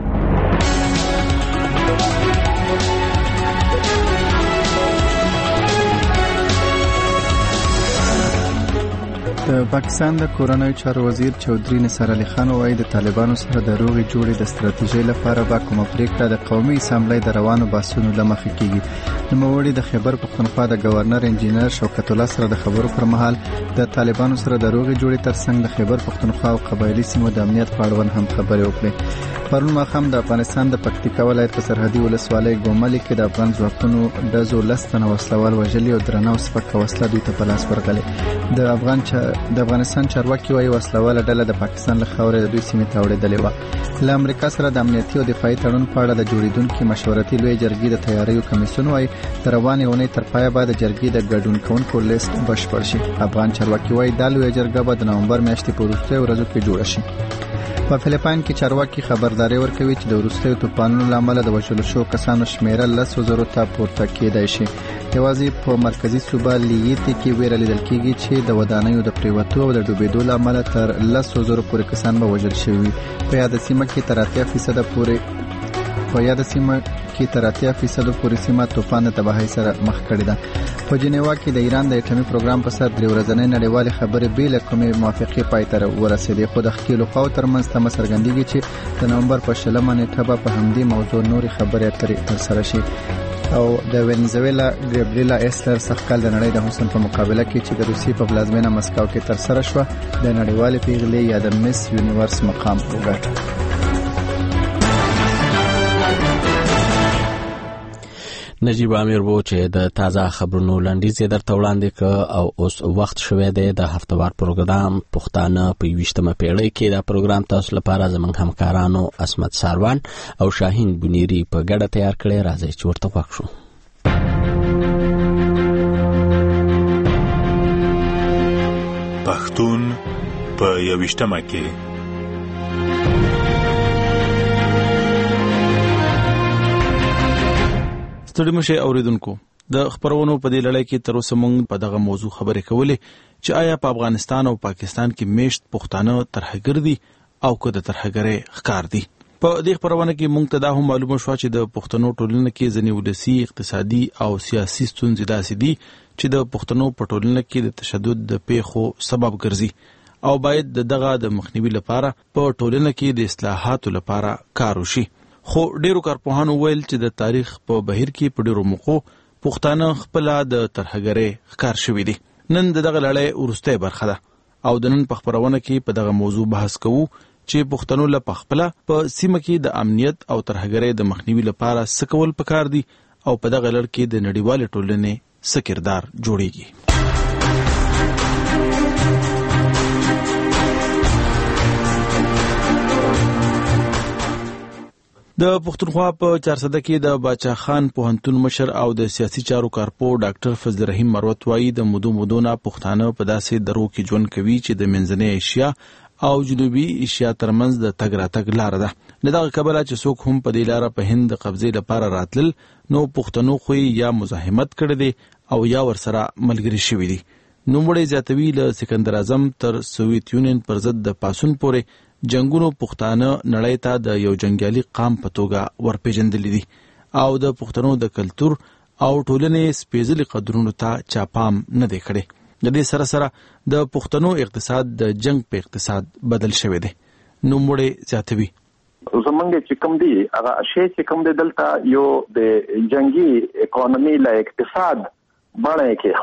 د پاکستان د کورنۍ چارو وزیر چودري نثار علي خان وایي د طالبانو سره د روغې جوړې د ستراتیژۍ لپاره به کومه پریکړه د قومي اسامبلۍ د روانو بحثونو له مخې کیږي. نوموړي د خیبر پښتونخوا د گورنر انجینر شوکت الله سره د خبرو پر مهال د طالبانو سره د روغې جوړې ترڅنګ د خیبر پښتونخوا او قبایلی سیمو د امنیت په اړه هم خبرې وکړې. پرون ماښام د افغانستان د پکتیکا ولایت په سرحدي ولسوالۍ ګوملي کې د افغان ځواکونو ډزو لس تنه وسلوال وژلي او درنه او سپکه وسله دوی ته په لاس ورغلې. د افغان چا... د افغانستان چارواکي وايي وسلواله ډله د پاکستان له خاورې د دوی سیمې ته وړېدلې وه. له امریکا سره د امنیتي او دفاعي تړون په اړه د جوړېدونکي مشورتي لوی جرګې د تیاریو کمیسیون وايي د روانې اونۍ تر پایه به د جرګې د ګډون کوونکو لیست بشپړ شي. افغان چارواکي وايي دا لوی جرګه به د نومبر میاشتې په وروستیو ورځو کې جوړه شي. په فلیپاین کې چارواکي خبرداري ورکوي چې د وروستیو طوفانونو له امله د وژل شوو کسانو شمیره لسو زرو ته پورته کېدای شي. یوازې په مرکزي صوبه لییتي کې ویره لیدل کېږي چې د ودانیو د پریوتو او د ډوبېدو له امله تر لسو زرو پورې کسان به وژل شوي وي. په یاده سیمه کې تر اتیا فیصده پورې په یاده سیمه کې تر اتیا فیصده پورې سیمه طوفان د تباهۍ سره مخ کړې ده. په جنیوا کې د ایران د اټومي پروګرام په سر درې ورځنۍ نړیوالې خبرې بې له کومې موافقې پای ته ورسېدې، خو د ښکېلو خواو ترمنځ تمه څرګندېږي چې د نومبر په شلمه نېټه به په همدې موضوع نورې خبرې اترې ترسره شي. او د وینزویلا ګریبریلا ایسلر سږکال د نړۍ د حسن په مقابله کې چې د روسیې په پلازمینه مسکو کې ترسره شوه د نړیوالې پیغلې یا د مس یونیورس مقام وګاټه. نجیب امیر وو چې د تازه خبرونو لنډیز یې درته وړاندې کړ او اوس وخت شوی دی د هفتهوار پروګرام پښتانه په یویشتمه پیړۍ کې. دا پروګرام تاسو لپاره زموږ همکارانو اسمت ساروان او شاهین بنيري په ګډه تیار کړی. راځئ چې ورته غوږ شو. پښتون په یویشتمه کې. ستړي مشه اوریدونکو، د خبرونو په دې لړۍ کې تر اوسه موږ په دغه موضوع خبرې کولې چې آیا په افغانستان او پاکستان کې میشت پښتانه ترهګر دي او که د ترهګرۍ ښکار دي. په دې خبرونه کې موږ ته دا هم معلومه شوه چې د پښتنو ټولنه کې ځینې ولسي، اقتصادي او سیاسي ستونزې داسې دي چې د پښتنو په ټولنه کې د تشدد د پیښو سبب ګرځي او باید دغه د مخنیوي لپاره په ټولنه کې د اصلاحاتو لپاره کار وشي. خو ډیرو کارپوهانو ویل چې د تاریخ په بهیر کې په ډیرو موقعو پښتانه خپل د ترهګرۍ ښکار شوي دي. نن دغه لړۍ وروستۍ برخه ده او د نن په خبرونه کې په دغه موضوع بحث کوو چې پښتنو له خپل په سیمه کې د امنیت او ترهګرۍ د مخنیوي لپاره څه کول پکار دي او په دغه لړ کې د نړیوال ټولنې څه کردار جوړیږي. د پښتونخوا په چارسده کې د باچا خان پوهنتون مشر او د سیاسي چارو کارپو ډاکټر فضل رحیم مروت وایي د مودو مودونه پښتانه په داسې درو کې ژوند کوي چې د منځنۍ ایشیا او جنوبي ایشیا ترمنځ د تګ راتګ لار ده. له دغه کبله چې څوک هم په دې لاره په هند د قبضې لپاره راتلل نو پښتنو خو یا مزاحمت کړی دی او یا ورسره ملګري شوي دي. نوموړی زیاتوي له سکندر اعظم تر سوویت یونین پر ضد د پاسون پورې جنگونو پښتانه نړۍ ته د یو جنگیالي قام په توګه ورپېژندلي دي او د پښتنو د کلتور او ټولنې سپېڅلي قدرونو ته چا پام نه دی کړی. د دې سره سره د پښتنو اقتصاد د جنگ په اقتصاد بدل شوی دی. نوموړی زیاتوي زمونږ چې کوم دی هغه شی چې کوم دی دلته یو د جنگي اکانومي له اقتصاد باندې کې خو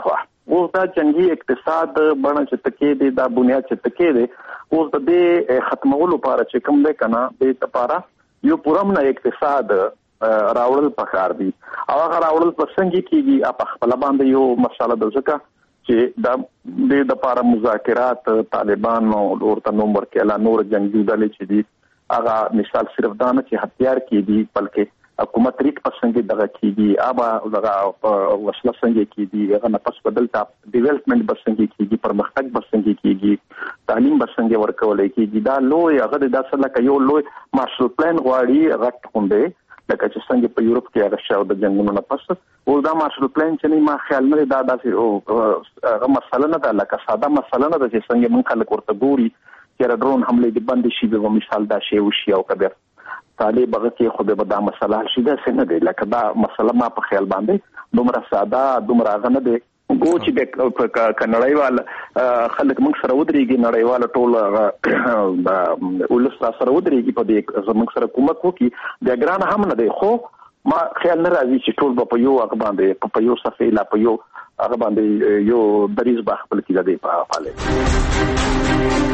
اوس دا جنگي اقتصاد بڼه چې تکې دی دا بنیاد چې تکې دی اوس د دې ختمولو لپاره چې کوم دی کنه د لپاره یو پرمنه اقتصاد راوړل پکار دي او هغه راوړل پسنګي کیږي په خپل باندې یو مسله د ځکه چې د د لپاره مذاکرات طالبان او ورته نومبر کې اعلان نور جنگي ډلې چې دي هغه مثال صرف دا نه چې هتیار کیږي بلکې حکومت ریک پسنګي دغه کیږي ابا دغه وسله څنګه کیږي هغه نه پس بدلتا ډیولپمنٹ بسنګي کیږي پرمختګ بسنګي کیږي تعلیم بسنګي ورکول کیږي دا لوی هغه د داسله کيو لوی مارشل پلان غواړي غټ خوندې لکه چې څنګه په یورپ کې هغه شاو د جنگونو نه پس او دا مارشل پلان چې نه ما خیال نه دا داسې هغه مسله نه ده لکه ساده مسله نه ده چې څنګه مونږ خلک ورته ګوري چې ډرون حمله د بند شي به مثال دا شی وشي او کبر طالب هغه کې خو به دا مسله شي دا څنګه دی لکه دا مسله ما په خیال باندې دومره ساده دومره غنه دی ګو چې د کنړایوال خلک موږ سره ودرېږي نړیوال ټول ولس سره ودرېږي په دې زموږ سره کومک وکړي د ګران هم نه دی خو ما خیال نه راځي چې ټول په یو هغه باندې په یو صفه لا په یو هغه باندې یو دریز با خپل کې دی په حاله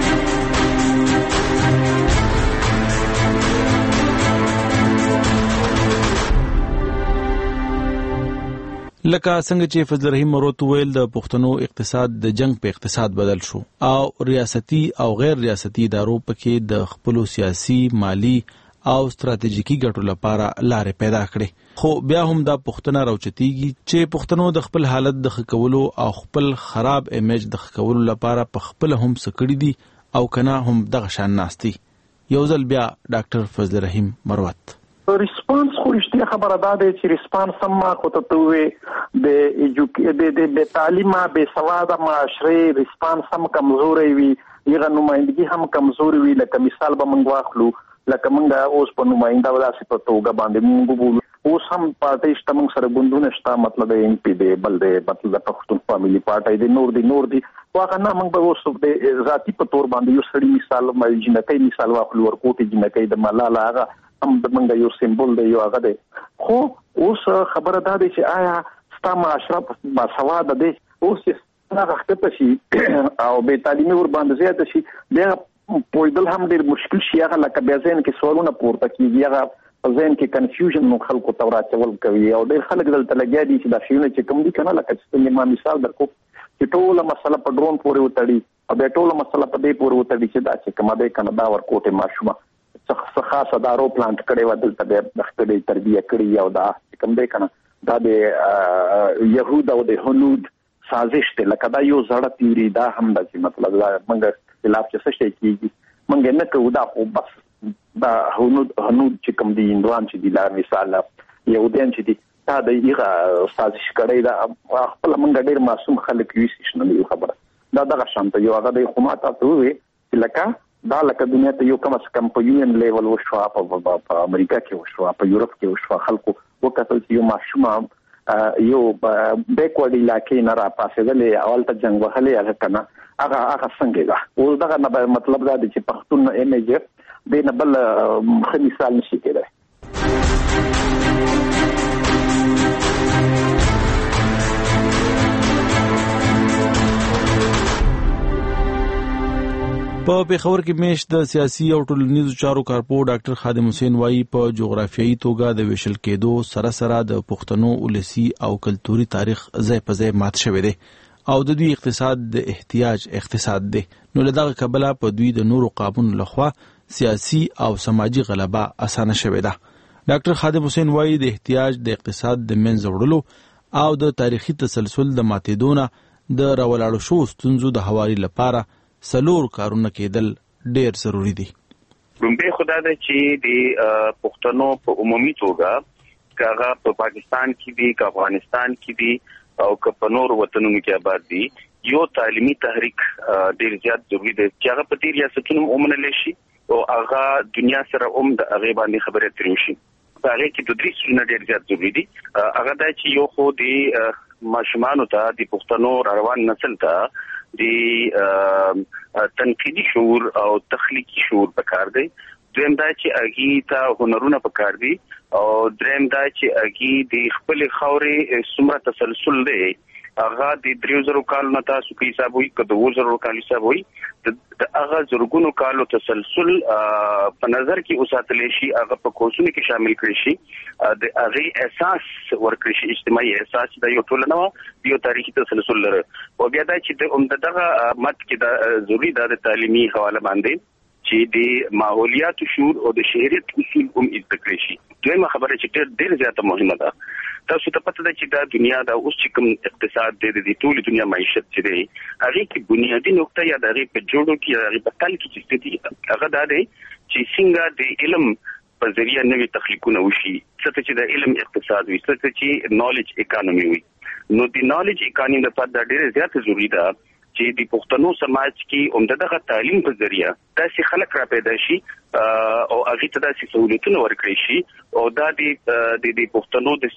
لکه څنګه چې فضل الرحیم مروت ویل د پښتنو اقتصاد د جنگ په اقتصاد بدل شو او ریاستي او غیر ریاستي ادارو پکې د خپل سیاسي مالی او ستراتیژیکي ګټو لپاره لارې پیدا کړې خو بیا هم دا پښتنه راوچتيږي چې پښتنو د خپل حالت د خکولو او خپل خراب ایمیج د خکولو لپاره په خپل هم سکړی دي او کنه هم دغه شان ناشتي یو ځل بیا ډاکټر فضل الرحیم مروت ریسپانس خو رښتیا خبره ده چې ریسپانس هم ما خو ته وې د د د تعلیمه به سواده معاشره ریسپانس هم کمزوري وي یغه نمائندګي هم کمزوري وي لکه مثال به موږ واخلو لکه موږ اوس په نمائنده ولاسي په توګه باندې موږ بولو اوس هم پارټي شته سره ګوندونه شته مطلب ایم پی دی بل دی مطلب د پښتون فاميلي پارټي دی نور دی نور دی واغه نه موږ به اوس د ذاتی په تور باندې یو سړي مثال مې جنکې مثال واخلو ورکوټي جنکې د ملاله هغه هم د منګه یو سمبول دی یو هغه دی خو اوس خبره ده چې آیا ستا معاشره با سواد دی اوس هغه خطه شي او به تعلیمي ور باندې زیات شي بیا پویدل هم ډیر مشکل شي هغه لکه بیا ځین کې سوالونه پورته کیږي هغه ځین کې کنفیوژن نو خلکو تورات چول کوي او ډیر خلک دلته لګیا دي چې دا شیونه چې کوم دي کنه لکه چې ما مثال درکو چې ټول مسله په ډرون پورې وتړي او به ټول مسله په دې پورې وتړي چې دا چې کومه ده کنه دا ورکوټه ماشومه څه خاصه دارو پلانټ کړي و دلته د خپل تربیه کړي او دا کوم دی کنه دا د يهود او د هنود سازش ته لکه دا یو زړه تیری دا هم د مطلب دا منګه خلاف څه شي کیږي منګه نه کوو دا خو بس دا هنود هنود چې کوم دی اندوان چې دی لا مثال يهوديان چې دی دا د یغه سازش کړي دا خپل منګه ډیر معصوم خلک یې شنه یو خبره دا دغه شانته یو هغه د حکومت ته وي لکه دا لکه دنیا ته یو کم از کم په یو ان لیول وشو په امریکا کې وشو په یورپ کې وشو خلکو وکړل چې یو ماشوم یو بیکورډ علاقې نه را پاسېدلې اول ته جنگ وهلې هغه کنه هغه هغه څنګه دا او دا مطلب دا چې پښتون ایمیج د نه بل خو مثال نشي کېدای په پیښور کې میش د سیاسي او ټولنیزو چارو کارپو ډاکټر خادم حسین وایي په جغرافیایي توګه د ویشل کېدو سره سره د پښتنو ولسی او کلتوري تاریخ ځای په ځای مات شوی دی او د دوی اقتصاد د احتیاج اقتصاد دی نو له دغه کبله په دوی د نورو قابونو لخوا سیاسي او سماجی غلبه اسانه شوې ده ډاکټر خادم حسین وایي د احتیاج د اقتصاد د منځ وړلو او د تاریخي تسلسل د ماتېدو نه د راولاړو شو ستونزو د هواري لپاره سلور کارونه کېدل ډیر ضروری دي. لومبه خدای د چې د پښتنو په عمومي توګه کاغه په پاکستان کې دي که افغانستان کې دي او که په نور وطنونو کې آباد دي یو تعلیمي تحریک ډیر زیات ضروری دی چې هغه په دې ریاستونو ومنل شي او هغه دنیا سره هم د هغه باندې خبرې ترې شي. هغه کې د درې سونه ډیر زیات ضروری دي. هغه د چې یو خو د ماشومانو ته د پښتنو روان نسل ته د تنقیدي شعور او تخلیقي شعور پکار دی. دریم دا چې اګي ته هنرونه پکار دي او دریم دا چې اګي د خپل خوري سمره تسلسل دی هغه د درې زره کالو نه تاسو کې حساب وي که د اووه زره کالو حساب وي د هغه زرګونو کالو تسلسل په نظر کې وساتل شي، هغه په کوڅونو کې شامل کړي شي، د هغه احساس ورکړي شي، اجتماعي احساس د یو ټولنه یو تاریخي تسلسل لري. او بیا دا چې د عمدغه مت کې د ضروري د تعلیمي حواله باندې چې د ماحولیات شعور او د شهريت اصول هم زده کړی شي. دویمه خبره چې ډېر زیاته مهمه ده، تاسو ته پته ده چې دا دنیا دا اوس چې کوم اقتصاد دی د ټولې دنیا معیشت چې دی هغه کې بنیادی نقطه یا د هغه په جوړو کې یا هغه په تل کې چې ستې هغه دا دی چې څنګه د علم په ذریعہ نوې تخلیقونه وشي، څه چې د علم اقتصاد وي، څه چې نالج اکانومي وي. نو د نالج اکانومي لپاره دا ډېر زیات ضروری ده چې د پښتنو سماج کې عمدغه تعلیم په ذریعہ داسې خلک را پیدا شي او هغه ته داسې سہولتونه ورکړي شي او دا د د پښتنو د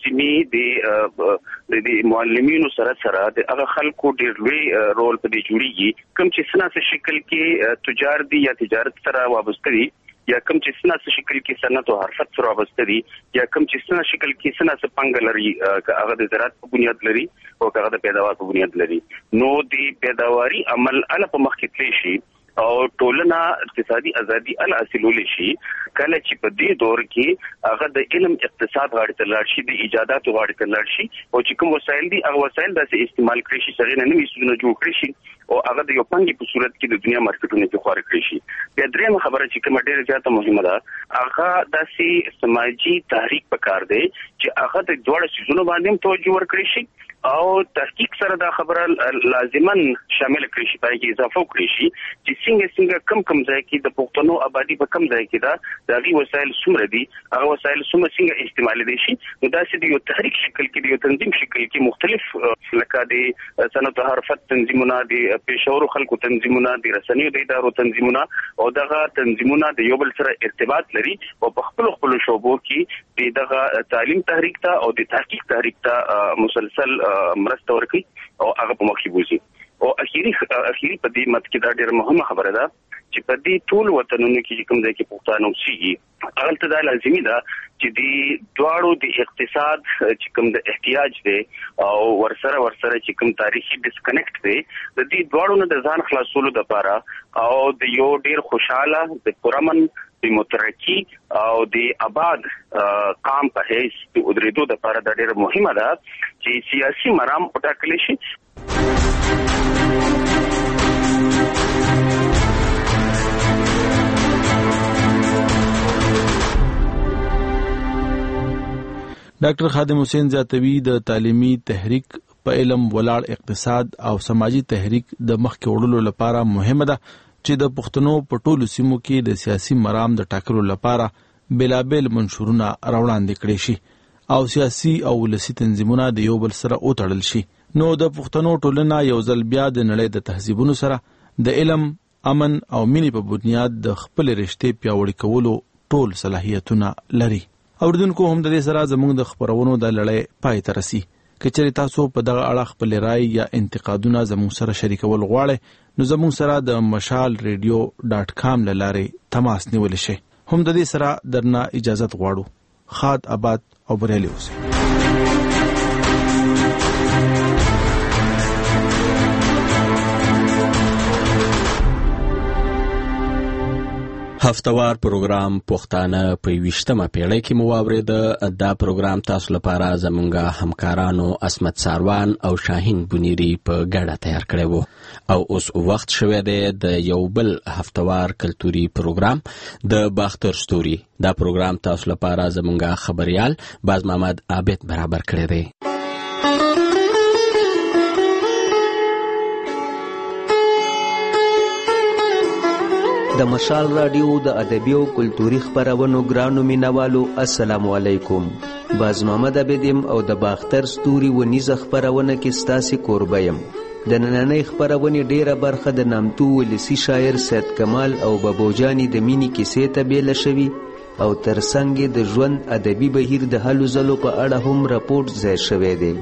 سیمې د د معلمینو سره سره د هغه خلکو ډېر لوی رول په دې جوړیږي کوم چې سناسه شکل کې تجار دي یا تجارت سره وابسته دي یا کوم چې سناسه شکل کې صنعت او حرفت سره وابسته دي یا کوم چې سناسه شکل کې سناسه پنګ لري هغه د زراعت په بنیاد لري او هغه د پیداوار په بنیاد لري. نو د پیداواري عمل ال په مخ کې تللی شي او ټولنه اقتصادي ازادي ال حاصلول شي کله چې په دې دور کې هغه د علم اقتصاد غاړه ته لاړ شي، د ایجادات غاړه ته لاړ شي او چې کوم وسایل دي هغه وسایل داسې استعمال کړي شي چې نه نوي څه جوړ کړي شي او هغه د یو پنځه په صورت کې د دنیا مارکیټونو کې خور کړی شي. بیا درېمه خبره چې کومه ډېره زیاته مهمه ده هغه داسې سماجی تحریک پکار دی چې هغه د دوړ سيزونو باندې توجه ورکړي شي او تحقیق سره دا خبره لازما شامل کړی شي، پای کې اضافه کړی شي چې څنګه څنګه کم کم ځای کې د پښتنو آبادی په کم ځای کې دا د وسایل څومره دي، هغه وسایل څومره څنګه استعمال دي شي. نو دا چې د یو تحریک شکل کې د یو تنظیم شکل کې مختلف لکه د صنعت حرفت تنظیمونه، د پېښورو خلکو تنظیمونه، د رسنیو د ادارو تنظیمونه او دغه تنظیمونه د یو بل سره ارتباط لري او په خپل خپل شعبو کې دغه تعلیم تحریک ته او د تحقیق تحریک ته مسلسل مرسته ورکړي او هغه په مخ کې بوزي. او اخیری اخیری په دې مت کې دا ډېر مهمه خبره ده چې په دې ټول وطنونو کې کوم ځای کې پښتانه اوسېږي هغه ته دا لازمي ده چې د دواړو د اقتصاد چې کوم د احتیاج دی او ورسره ورسره چې کوم تاریخي ډسکنیکټ دی د دې دواړو نه د ځان خلاصولو لپاره او د یو ډېر خوشاله د پرامن د مترقي او د آباد قام په هیڅ د ودرېدو لپاره دا ډېر مهمه ده چې سیاسي مرام وټاکل شي. ډاکټر خادم حسین زیاتوی د تعلیمي تحریک په علم ولاړ اقتصاد او سماجی تحریک د مخکې وړلو لپاره مهمه ده چې د پښتنو په ټولو سیمو کې د سیاسي مرام د ټاکلو لپاره بېلابېل منشورونه راوړاندې کړي شي او سیاسي او ولسي تنظیمونه د یو بل سره وتړل شي. نو د پښتنو ټولنه یو ځل بیا د نړۍ د تهذیبونو سره د علم، امن او مینې په بنیاد د خپل رشتې پیاوړي کولو ټول صلاحیتونه لري. اوریدونکو هم د دې سره زموږ د خبرونو د لړۍ پای ته رسي. که چېرې تاسو په دغه اړه خپل رائے یا انتقادونه زموږ سره شریکول غواړئ نو زموږ سره د مشال ریډیو ډاټ کام له لارې تماس نیولی شئ. هم د دې سره درنه اجازت غواړو. ښاد، آباد او بریالي اوسئ. هفتوار پروګرام پښتانه په یویشتمه پیړۍ کې مو واورېده. دا پروګرام تاسو لپاره زمونږ همکارانو اسمت ساروان او شاهین بنيري په ګډه تیار کړی وو او اوس وخت شوی دی د یو بل هفتوار کلتوري پروګرام د باختر ستوري. دا پروګرام تاسو لپاره زمونږ خبريال باز محمد عابد برابر کړی دی. د مشال رادیو د ادبي او کلتوري خبرونو ګرانو مینوالو السلام علیکم. باز محمد عابدیم او د باختر ستوري ونیزه خبرونه کې ستاسو کوربه یم. د نننۍ خبرونې ډیره برخه د نامتو ولسی شاعر سید کمال او بابوجانی د مینې کیسې ته بیل شوی او ترڅنګ د ژوند ادبي بهیر د هلو ځلو په اړه هم راپورټ ځای شوی دی.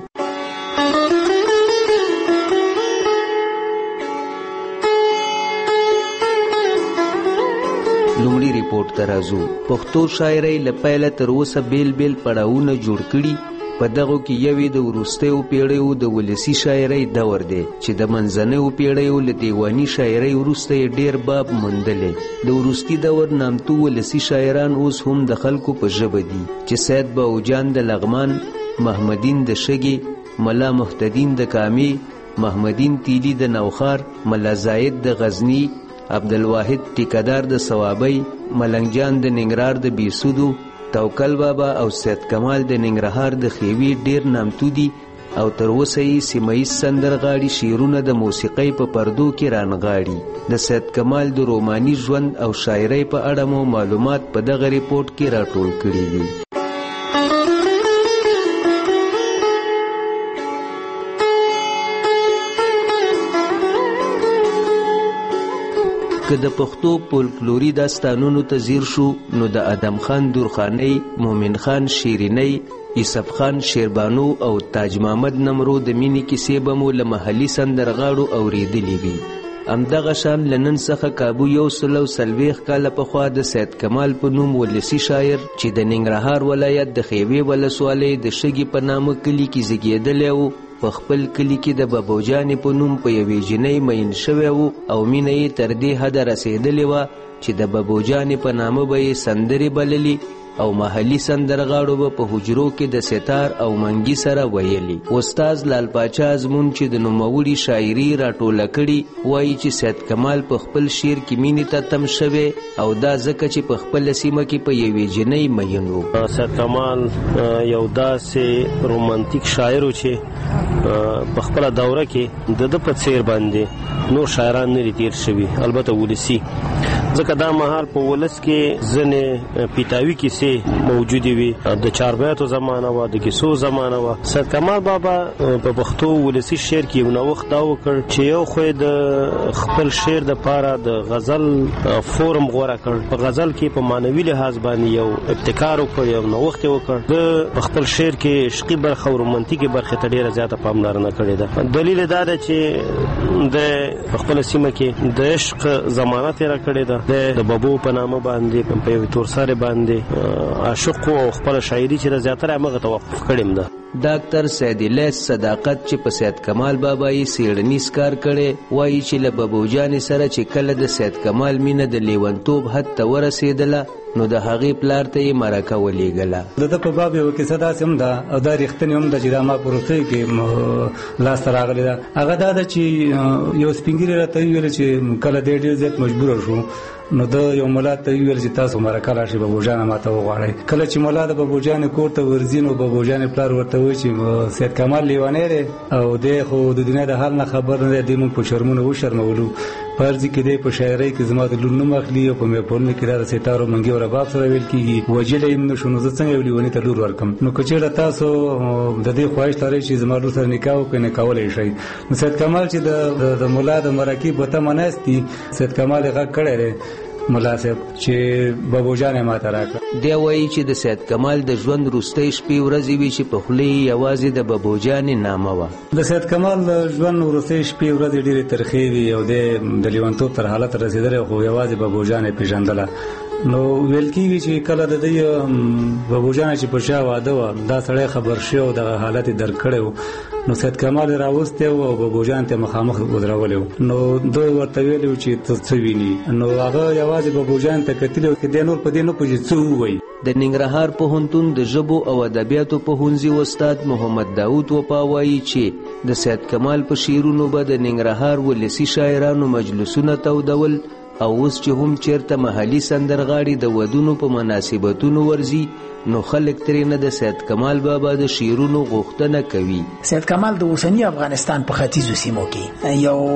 لومړی ریپورت ته راځو. پښتو شاعرۍ له پیله تر اوسه بیل بیل پړاوونه جوړ کړي په دغو کې یوې د وروستیو پیړیو د ولسي شاعرۍ دور دی چې د منځنیو پیړیو له دیواني شاعرۍ وروسته یې ډېر باب موندلی. د وروستي دور نامتو ولسي شاعران اوس هم د خلکو په ژبه دي چې سید باوجان د لغمان، محمدین د شګې، ملا محتدین د کامی، محمدین تیلی د نوخار، ملا زاید د غزنی، عبدالواحد ټیکدار د صوابۍ، ملنګ جان د ننګرهار د بیسودو، توکل بابا او سید کمال د ننګرهار د خیوي ډیر نامتو دي او تر اوسه یې سیمهیز سندرغاړي شعرونه د موسیقۍ په پردو کې رانغاړي. د سید کمال د روماني ژوند او شاعرۍ په اړه مو معلومات په دغه ریپورت کې راټول کړي دي. که د پښتو فولکلوري داستانونو ته ځیر شو نو د ادم خان درخانۍ، مومن خان شیرینۍ، یوسف خان شیربانو او تاج محمد نمرو د مینې کیسې به مو له محلي سندرغاړو اورېدلې وي. همدغه شان له نن څخه کابو یو سل او څلوېښت کاله پخوا د سید کمال په نوم ولسي شاعر چې د ننګرهار ولایت د خیوې ولسوالۍ د شګې په نامه کلي کې زیږېدلی و، په خپل کلي کې د بابوجانې په نوم په یوې جینۍ مین شوی و او مینه یې تر دې حده رسېدلې وه چې د بابوجانې په نامه به یې سندرې بللي او محلي سندرغاړو به په حجرو کې د ستار او منګي سره ویلي. استاد لال پاچا ازمون چې د نوموړي شاعري راټوله کړي وایي چې سید کمال په خپل شعر کې مینې ته تم شوی او دا ځکه چې په خپل سیمه کې په یوې جینۍ مین و. سید کمال یو داسې رومانتیک شاعر و چې په خپله دوره کې د ده په څیر باندې نور شاعران نه دي تیر شوي، البته ولسي، ځکه دا مهال په ولس کې ځینې پیتاوي کیسې موجودې وي، د چاربیاتو زمانه وه، د کیسو زمانه وه. سید کمال بابا په پښتو ولسي شعر کې یو نوښت دا وکړ چې یو خو د خپل شعر دپاره د غزل فورم غوره کړ. په غزل کې په معنوي لحاظ باندې یو ابتکار وکړ، یو نوښت یې وکړ. د په خپل شعر کې عشقي برخه او رومانتیکي برخې ته ډېره زیاته پاملرنه کړې ده. دلیل دا ده چې د په خپله سیمه کې د عشق زمانه تېره کړې ده. د بابو په نامه باندې په یوې تورسرې باندې عاشق او خپل شاعري چې د زیاتره هغه توقف کړیم ده. ډاکټر سید الیاس صداقت چې په سید کمال بابا یې څېړنیز کار کړی وایي چې له بابوجانې سره چې کله د سید کمال مینه د لیونتوب حد ته ورسېدله نو د هغې پلار ته یې مرکه ولیږله. د ده په باب یوه کیسه داسې هم ده او دا رښتینې هم ده چې دا ما په روسیې کې لاسته راغلې ده. هغه دا ده چې یو سپین ږیري راته وویل چې کله دی ډېر زیات مجبوره شو نو د یو ملا ته ویل چې تاسو مرکه راشئ بابوجانه ماته وغواړئ. کله چې ملا د بابوجانې کور ته ورځي نو بابوجانې پلار ورته وایي چې سید کمال لیونی دی او دی خو د دنیا د حال نه خبر نه دی، دی موږ په شرمونه وشرمولو. په عرض کې دی په شاعرۍ کې زما د لور نوم اخلي او په میپلونو کې دا د ستارو منګي او رباب سره ویل کېږي، وجلی یم نه شو نو زه څنګه یو لیوني ته لور ورکړم. نو که چېرته تاسو د دې خواهش لرئ چې زما لور سره نکاح وکړئ نو کولی شئ. نو سید کمال چې د ملا د مرکې په تمه ناست دي، سید کمال یې غږ کړی دی ملا صاحب چې بابوجانې ماته راکړه. دی وایي چې د سید کمال د ژوند وروستۍ شپې ورځې وي چې په خوله یې یوازې د بابوجانې نامه وه. د سید کمال د ژوند وروستۍ شپې ورځې ډېرې ترخې وي او دی د لیونتوب تر حالت رسېدلی خو یوازې بابوجانې پېژندله. نو ویل کېږي چې کله د دوی بابوجانې چې په شا واده وه دا سړی خبر شوی او دغه حالت یې درک کړی و نو سید کمال یې راوستی و او بابوجان ته مخامخ ودرولی و. نو دوی ورته ویلي و چې ته څه ویني، نو هغه یوازې بابوجان ته کتلي و چې دی نور په دې نه پوهېږي څه ووایي. د ننګرهار پوهنتون د ژبو او ادبیاتو پوهنځي استاد محمد داود وپا وایي چې د سید کمال په شعرونو به د ننګرهار ولسي شاعرانو مجلسونه تودول او اوس چې هم چیرته محلي سندرغاړي د ودونو په مناسبتونو ورځي نو خلک ترېنه د سید کمال بابا د شعرونو غوښتنه کوي. سید کمال د اوسني افغانستان په ختیځو سیمو کې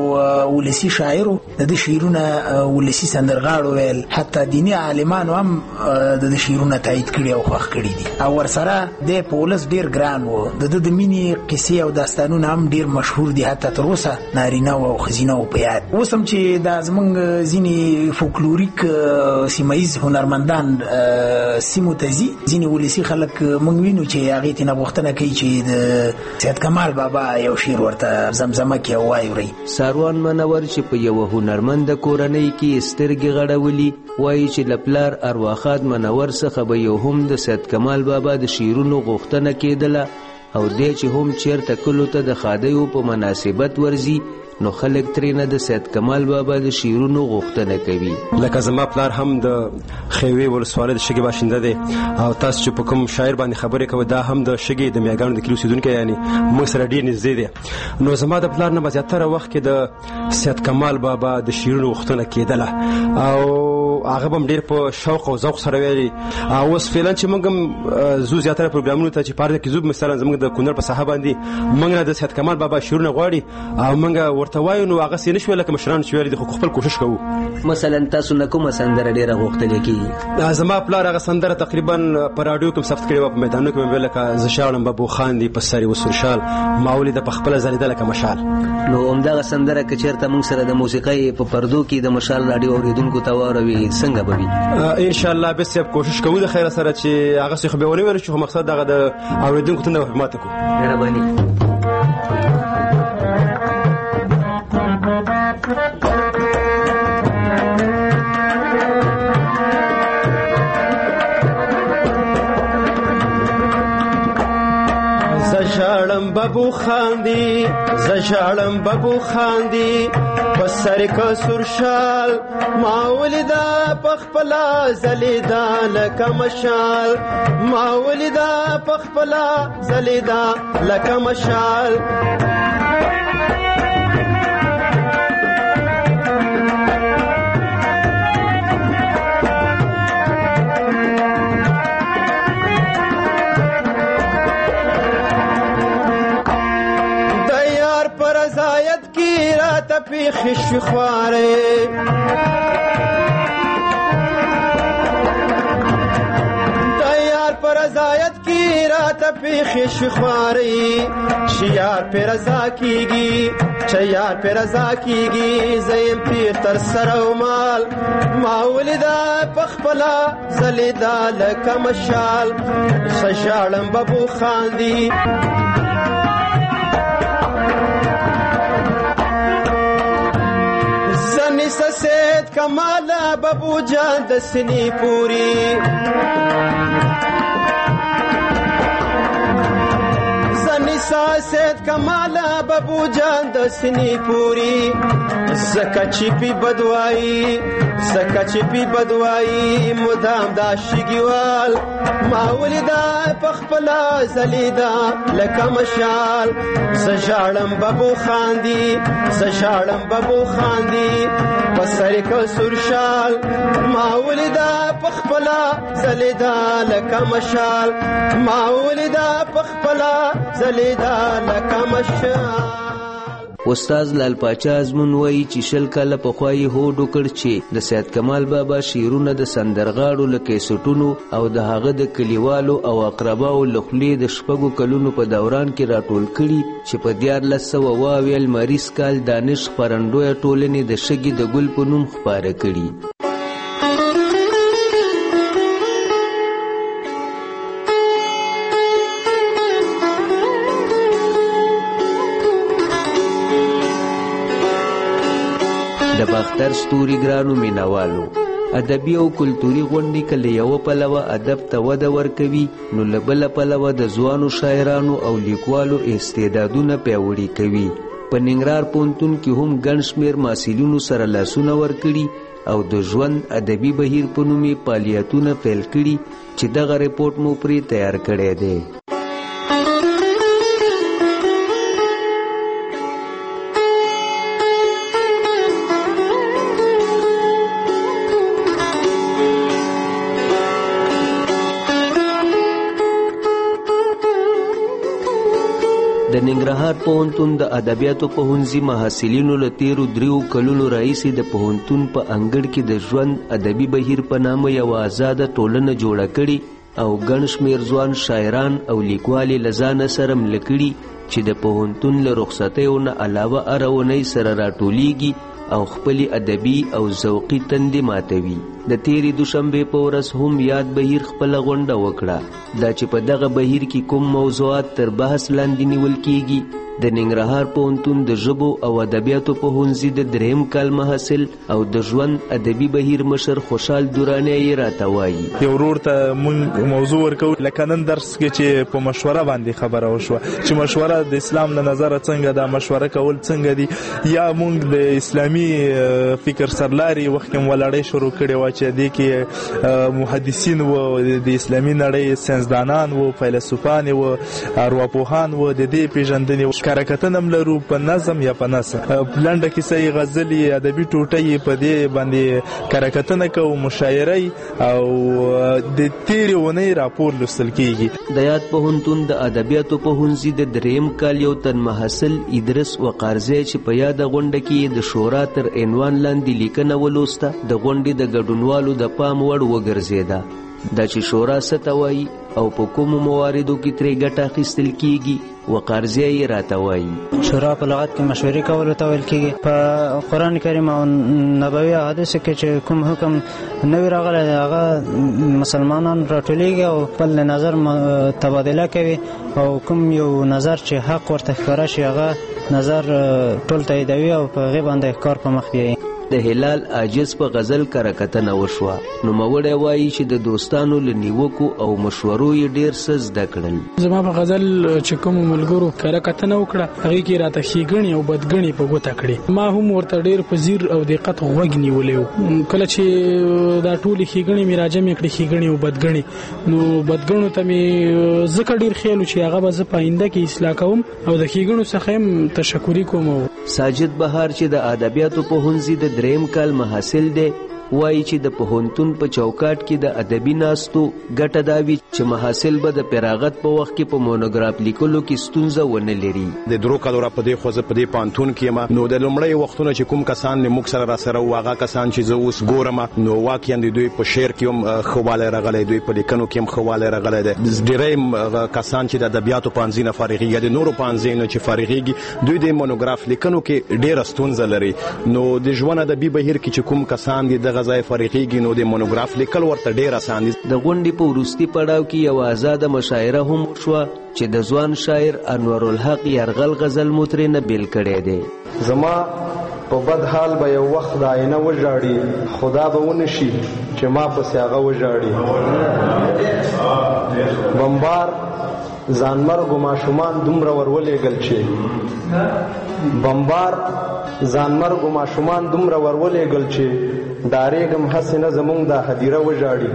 یو ولسي شاعر و. د ده شعرونه ولسي سندرغاړو ویل، حتی دیني عالمانو هم د ده شعرونه تایید کړي او خوښ کړي دي او ورسره دی په ولس ډېر ګران و. د ده د مینې قصې او داستانونه هم ډېر مشهور دي، حتی تر اوسه نارینه او ښځینه و په یاد. اوس هم چې دا زموږ ځینې فولکلوریک سیمهیز هنرمندان سیمو ته ځي، ځینې ولسي خلک موږ وینو چې هغې تېنه غوښتنه کوي چې د سید کمال بابا یو شعر ورته زمزمه کړي او واورئ. ساروان منور چې په یوه هنرمنده کورنۍ کې سترګې غړولي وایي چې له پلار ارواخاد منور څخه به یو هم د سید کمال بابا د شعرونو غوښتنه کېدله او دی چې هم چیرته کلو ته د خادیو په مناسبت ورزي نو خلک ترېنه د سید کمال بابا د شعرونو غوښتنه کوي. لکه زما پلار هم د خیوې ولسوالۍ د شګې باشنده دی او تاسو چې په کوم شاعر باندې خبرې کوئ دا هم د شګې د میاګانو د کلي اوسېدونکی یعنی موږ سره ډېر نږدې دی. نو زما د پلار نه به زیاتره وخت کې د سید کمال بابا د شعرونو غوښتنه کېدله او هغه به هم ډېر په شوق او ذوق سره ویلي. او اوس فعلا چې موږ هم زو زیاتره پروګرامونو ته چې پارده کې زو مثلا زموږ د کونړ په ساحه باندې موږ نه د سید کمال بابا شعرونه غواړي او موږ ورته وایو نو هغه سې نه شوی لکه مشرانو چې ویلي دي خو خپل کوشش کوو. مثلا تاسو نه کومه سندره ډېره غوښتلې کېږي؟ زما پلار هغه سندره تقریبا په راډیو کې ثبت کړې وه په میدانونو کې مې ویل لکه زه شاړم ببو خان دي په سر یې وسورشال ما ولیده په خپله ځلېده لکه مشال. نو همدغه سندره که چېرته موږ سره د موسیقۍ په پردو کې د مشال راډیو اورېدونکو ته واوروي څنګه به وي؟ انشاءالله بس صاحب کوشش کوو د خیره سره چې هغه څه خو بیا ونه ویلو چې خو مقصد دغه د اورېدونکو تنده به ماته کړو. مهرباني. زشاړم ببو خاندي زشاړم ببو خاندي په سر کا سرشال ما ولیدا پخپلا زلیدا لکه مشال ما ولیدا پخپلا زلیدا لکه مشال. پیخ شخواره دیار پر ازایت کی رات پیخ شخواره شیار پر ازا کیگی چیار پر ازا کیگی زیم پیر تر سر و مال ما ولیدا پخپلا زلیدا لکه مشال سشالم ببو خاندی. سید کمالا ببو جان د سنی پوری زنی سید کمالا ببو جان د سنی پوری زکا چپی بدوائی زکا چپی بدوائی مدام دا شگیوال ما ولیدا پخپلا زلیدا لکه مشال زشاړم ببو خاندی زشاړم ببو خاندی پسر کا سرشال ما ولیدا پخپلا زلیدا لکه مشال ما ولیدا پخپلا زلیدا لکه مشال. استاد لال پاچا ازمون وایي چې شل کاله پخوا یې هوډ وکړ چې د سید کمال بابا شعرونه د سندرغاړو له کیسټونو او د هغه د کلیوالو او اقرباو له خولې د شپږو کلونو په دوران کې راټول کړي چې په دیارلس سوه اوه اویا لمریز کال دانش خپرندویه ټولنې د شګې د ګل په نوم خپاره کړي. د باختر ستوري ګرانو مینوالو ادبي او کلتوري غونډې کله یو پلوه ادب ته وده ورکوي نو له بله پلوه د ځوانو شاعرانو او لیکوالو استعدادونه پیاوړي کوي. په ننګرهار پوهنتون کې هم ګڼ شمېر محصلینو سره لاسونه ورکړي او د ژوند ادبي بهیر په نوم یې فعالیتونه پیل کړي چې دغه رپورټ مو پرې تیار کړی دی. د ننګرهار پوهنتون د ادبیاتو پوهنځي محصلینو له تیرو دریو کلونو راهیسې د پوهنتون په انګړ کې د ژوند ادبي بهیر په نامه یوه ازاده ټولنه جوړه کړې او ګڼ شمېر ځوان شاعران او لیکوال یې له ځانه سره مله کړي چې د پوهنتون له رخصتیو نه علاوه هره اونۍ سره راټولیږي او خپلې ادبي او ذوقي تندې ماتوي. د تیرې دوشنبې په ورځ هم یاد بهیر خپله غونډه وکړه. دا چې په دغه بهیر کې کوم موضوعات تر بحث لاندې نیول کیږي د ننګرهار پوهنتون د ژبو او ادبیاتو پوهنځي د دریم کال محصل او د ژوند ادبي بهیر مشر خوشحال دورانی یې راته وایي. یو ورور ته موږ موضوع ورکو لکه نن درس کې چې په مشوره باندې خبره وشوه چې مشوره د اسلام له نظره څنګه ده، مشوره کول څنګه دي، یا موږ د اسلامي فکر سرلاري وخت کې ولړۍ شروع کړې وه چې دې کې محدثین و، د اسلامي نړۍ ساینسدانان و، فیلسوفان و، ارواپوهان و، د دې پیژندنې کارکتن هم لرو په نظم یا په نثر. لنډه کیسه یې غزلي ادبي ټوټه یې په دې باندې کارکتنه کوو، مشاعرې او د تیرې اونۍ راپور لوستل کیږي. د یاد پوهنتون د ادبیاتو پوهنځي د دریم کال یو تن محصل ادریس وقارزی چې په یاده غونډه کې د شورا تر عنوان لاندې لیکنه ولوسته د غونډې د ګډونوالو د پام وړ وګرځېده. دا چې شورا څه ته وایي او په کومو مواردو کې ترې ګټه اخیستل کیږي وقارزی یې راته وایي. شورا په لغت کې مشورې کولو ته ویل کیږي. په قرآن کریم او نبوي احادیثو کې چې کوم حکم نوی راغلی هغه مسلمانان راټولیږي او خپل نظر تبادله کوي او کوم یو نظر چې حق ورته ښکاره شي هغه نظر ټول تاییدوي او په هغې باندې کار په مخ بیایي. د هلال عاجز په غزل کارکتنه وشوه. نوموړی وایي چې د دوستانو له نیوکو او مشورو یې ډېر څه زده کړل. زما په غزل چې کومو ملګرو کارکتنه وکړه هغې کې راته ښېګڼې او بدګڼې په ګوته کړې. ما هم ورته ډېر په ځیر او دقت غوږ نیولی و. کله چې دا ټولې ښېګڼې مې راجمع کړې ښېګڼې او بدګڼې نو بدګڼو ته مې ځکه ډېر خیال و چې هغه به زه په آینده کې اصلاح کوم او د ښېګڼو څخه هم تشکري کوم. ساجد بهار چې د ادبیاتو پوهنځي د دریم کال محصل دی وایي چې د پوهنتون په چوکاټ کې د ادبي ناستو ګټه دا وي چې محصل به د فراغت په وخت کې په مونوګراف لیکلو کې ستونزه ونه لري. د درو کالو را په دې خو زه په دې پوهنتون کې یم نو د لومړی وختونه چې کوم کسان موږ سره را سره وو هغه کسان چې زه اوس ګورم نو واقعا د دوی په شعر کې هم ښه والی راغلی، دوی په لیکنو کې هم ښه والی راغلی دی. ډېری کسان چې د ادبیاتو پوهنځي نه فارغېږي د نورو پوهنځیو نه چې فارغېږي دوی د مونوګراف لیکنو کې ډېره ستونزه لري. نو د ژوند ادبي بهیر کې چې کوم کسان دي دغه ځای فارغېږي نو د مونوګراف لیکل ورته ډېر اسان دي. د غونډې په وروستي پړاو کې یوه ازاده مشاعره هم وشوه چې د ځوان شاعر انورالحق یرغل غزل مو ترېنه بیل کړی دی. زما په بد حال به یو وخت د آینه وژاړي خدا به ونه شي چې ما پسې هغه وژاړي. بمبار ځانمرګو ماشومان دومره ورولېږل چې بمبار ځانمرګو ماشومان دومره ورولېږل چې ډارېږم هسې نه زمونږ دا هدیره وژاړي.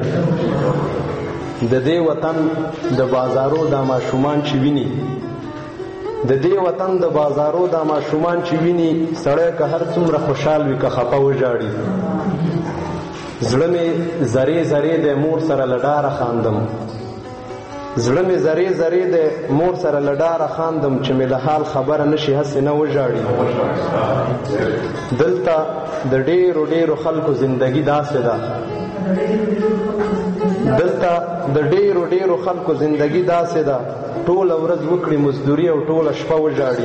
د دې وطن د بازارو دا ماشومان چې ویني د دې وطن د بازارو دا ماشومان چې ویني سړی که هر څومره خوشحال وي که خفه وژاړي. زړه مې زرې زرې د مور سره له ډاره خاندم زړه مې زرې زرې د مور سره له ډاره خاندم چې مې له حال خبره نشي هسې نه وژاړي. دلته د ډېرو ډېرو خلکو زندگی داسې ده دلته د ډېرو ډېرو خلکو زندگی داسې ده ټوله ورځ وکړي مزدوري او ټوله شپه وژاړي.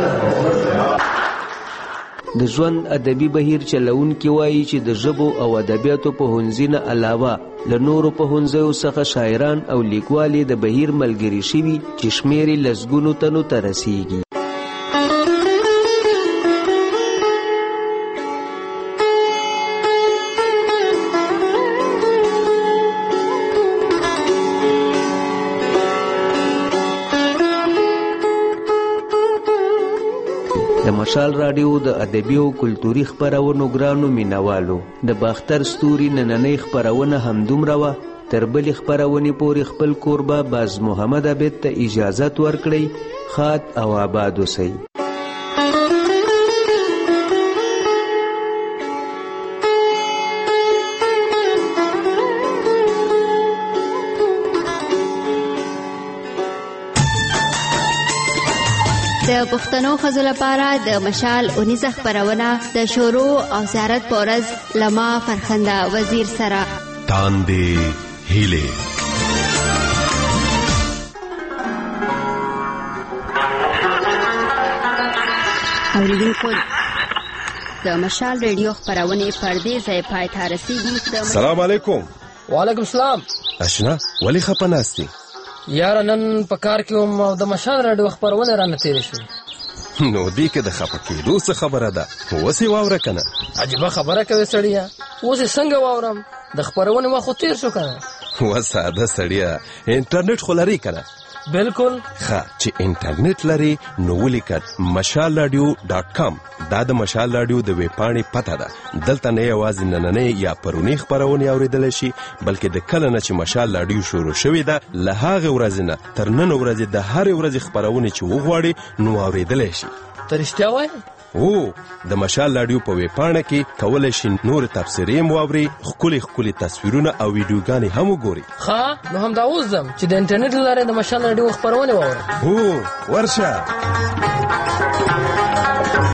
د ژوند ادبي بهیر چلونکي وایي چې د ژبو او ادبیاتو پوهنځي نه علاوه له نورو پوهنځیو څخه شاعران او لیکوال یې د بهیر ملګري شوي چې شمېر یې لسګونو تنو ته رسیږي. د مشال راډیو د ادبي او کلتوري خپرونو ګرانو مینوالو د باختر ستوري نننۍ خپرونه همدومره وه. تر بلې خپرونې پورې خپل کوربه باز محمد عبید ته اجازت ورکړئ. ښاد او آباد اوسئ. د پښتنو ښځو لپاره د مشال اونیزه خپرونه د شورو او زیارت په ورځ له ما فرخنده وزیر سره تاندې هیلې. اوریدونکو د مشال ریډیو خپرونې پر دې ځای پای ته رسېږي. سلام علیکم. وعلیکم السلام. اشنا ولې خپه ناستې؟ یاره نن په کار کې وم او د مشال راډیو خپرونه رانه تېرې شوې. نو دې کې د خفه کېدو څه خبره ده اوس یې واوره کنه. عجیبه خبره کوي سړیه، اوس یې څنګه واورم؟ د خپرونې وخت خو تېر شو کنه. و ساده سړیه، انټرنیټ خو لري کنه؟ بالکل. ښه چې انټرنیټ لري نو ولیکه مشال رادیو ډاټ کام. دا د مشال رادیو د ویبپاڼې پته ده. دلته نه یوازې نننۍ یا پرونی خپرونې اورېدلی شي بلکې د کله نه چې مشال رادیو شروع شوې ده له هغې ورځې نه تر نن ورځې د هرې ورځې خپرونې چې وغواړي نو اورېدلی شي. ته رښتیا وایې؟ او د مشال رادیو په ویبپاڼه کې کولی شي نور تبصرې هم واوري، ښکلي ښکلي تصویرونه او ویډیوګانې هم وګوري. ښه نو همدا اوس ځم چې د انټرنیټ له لارې د مشال رادیو خپرونې واورم. هو ورشه.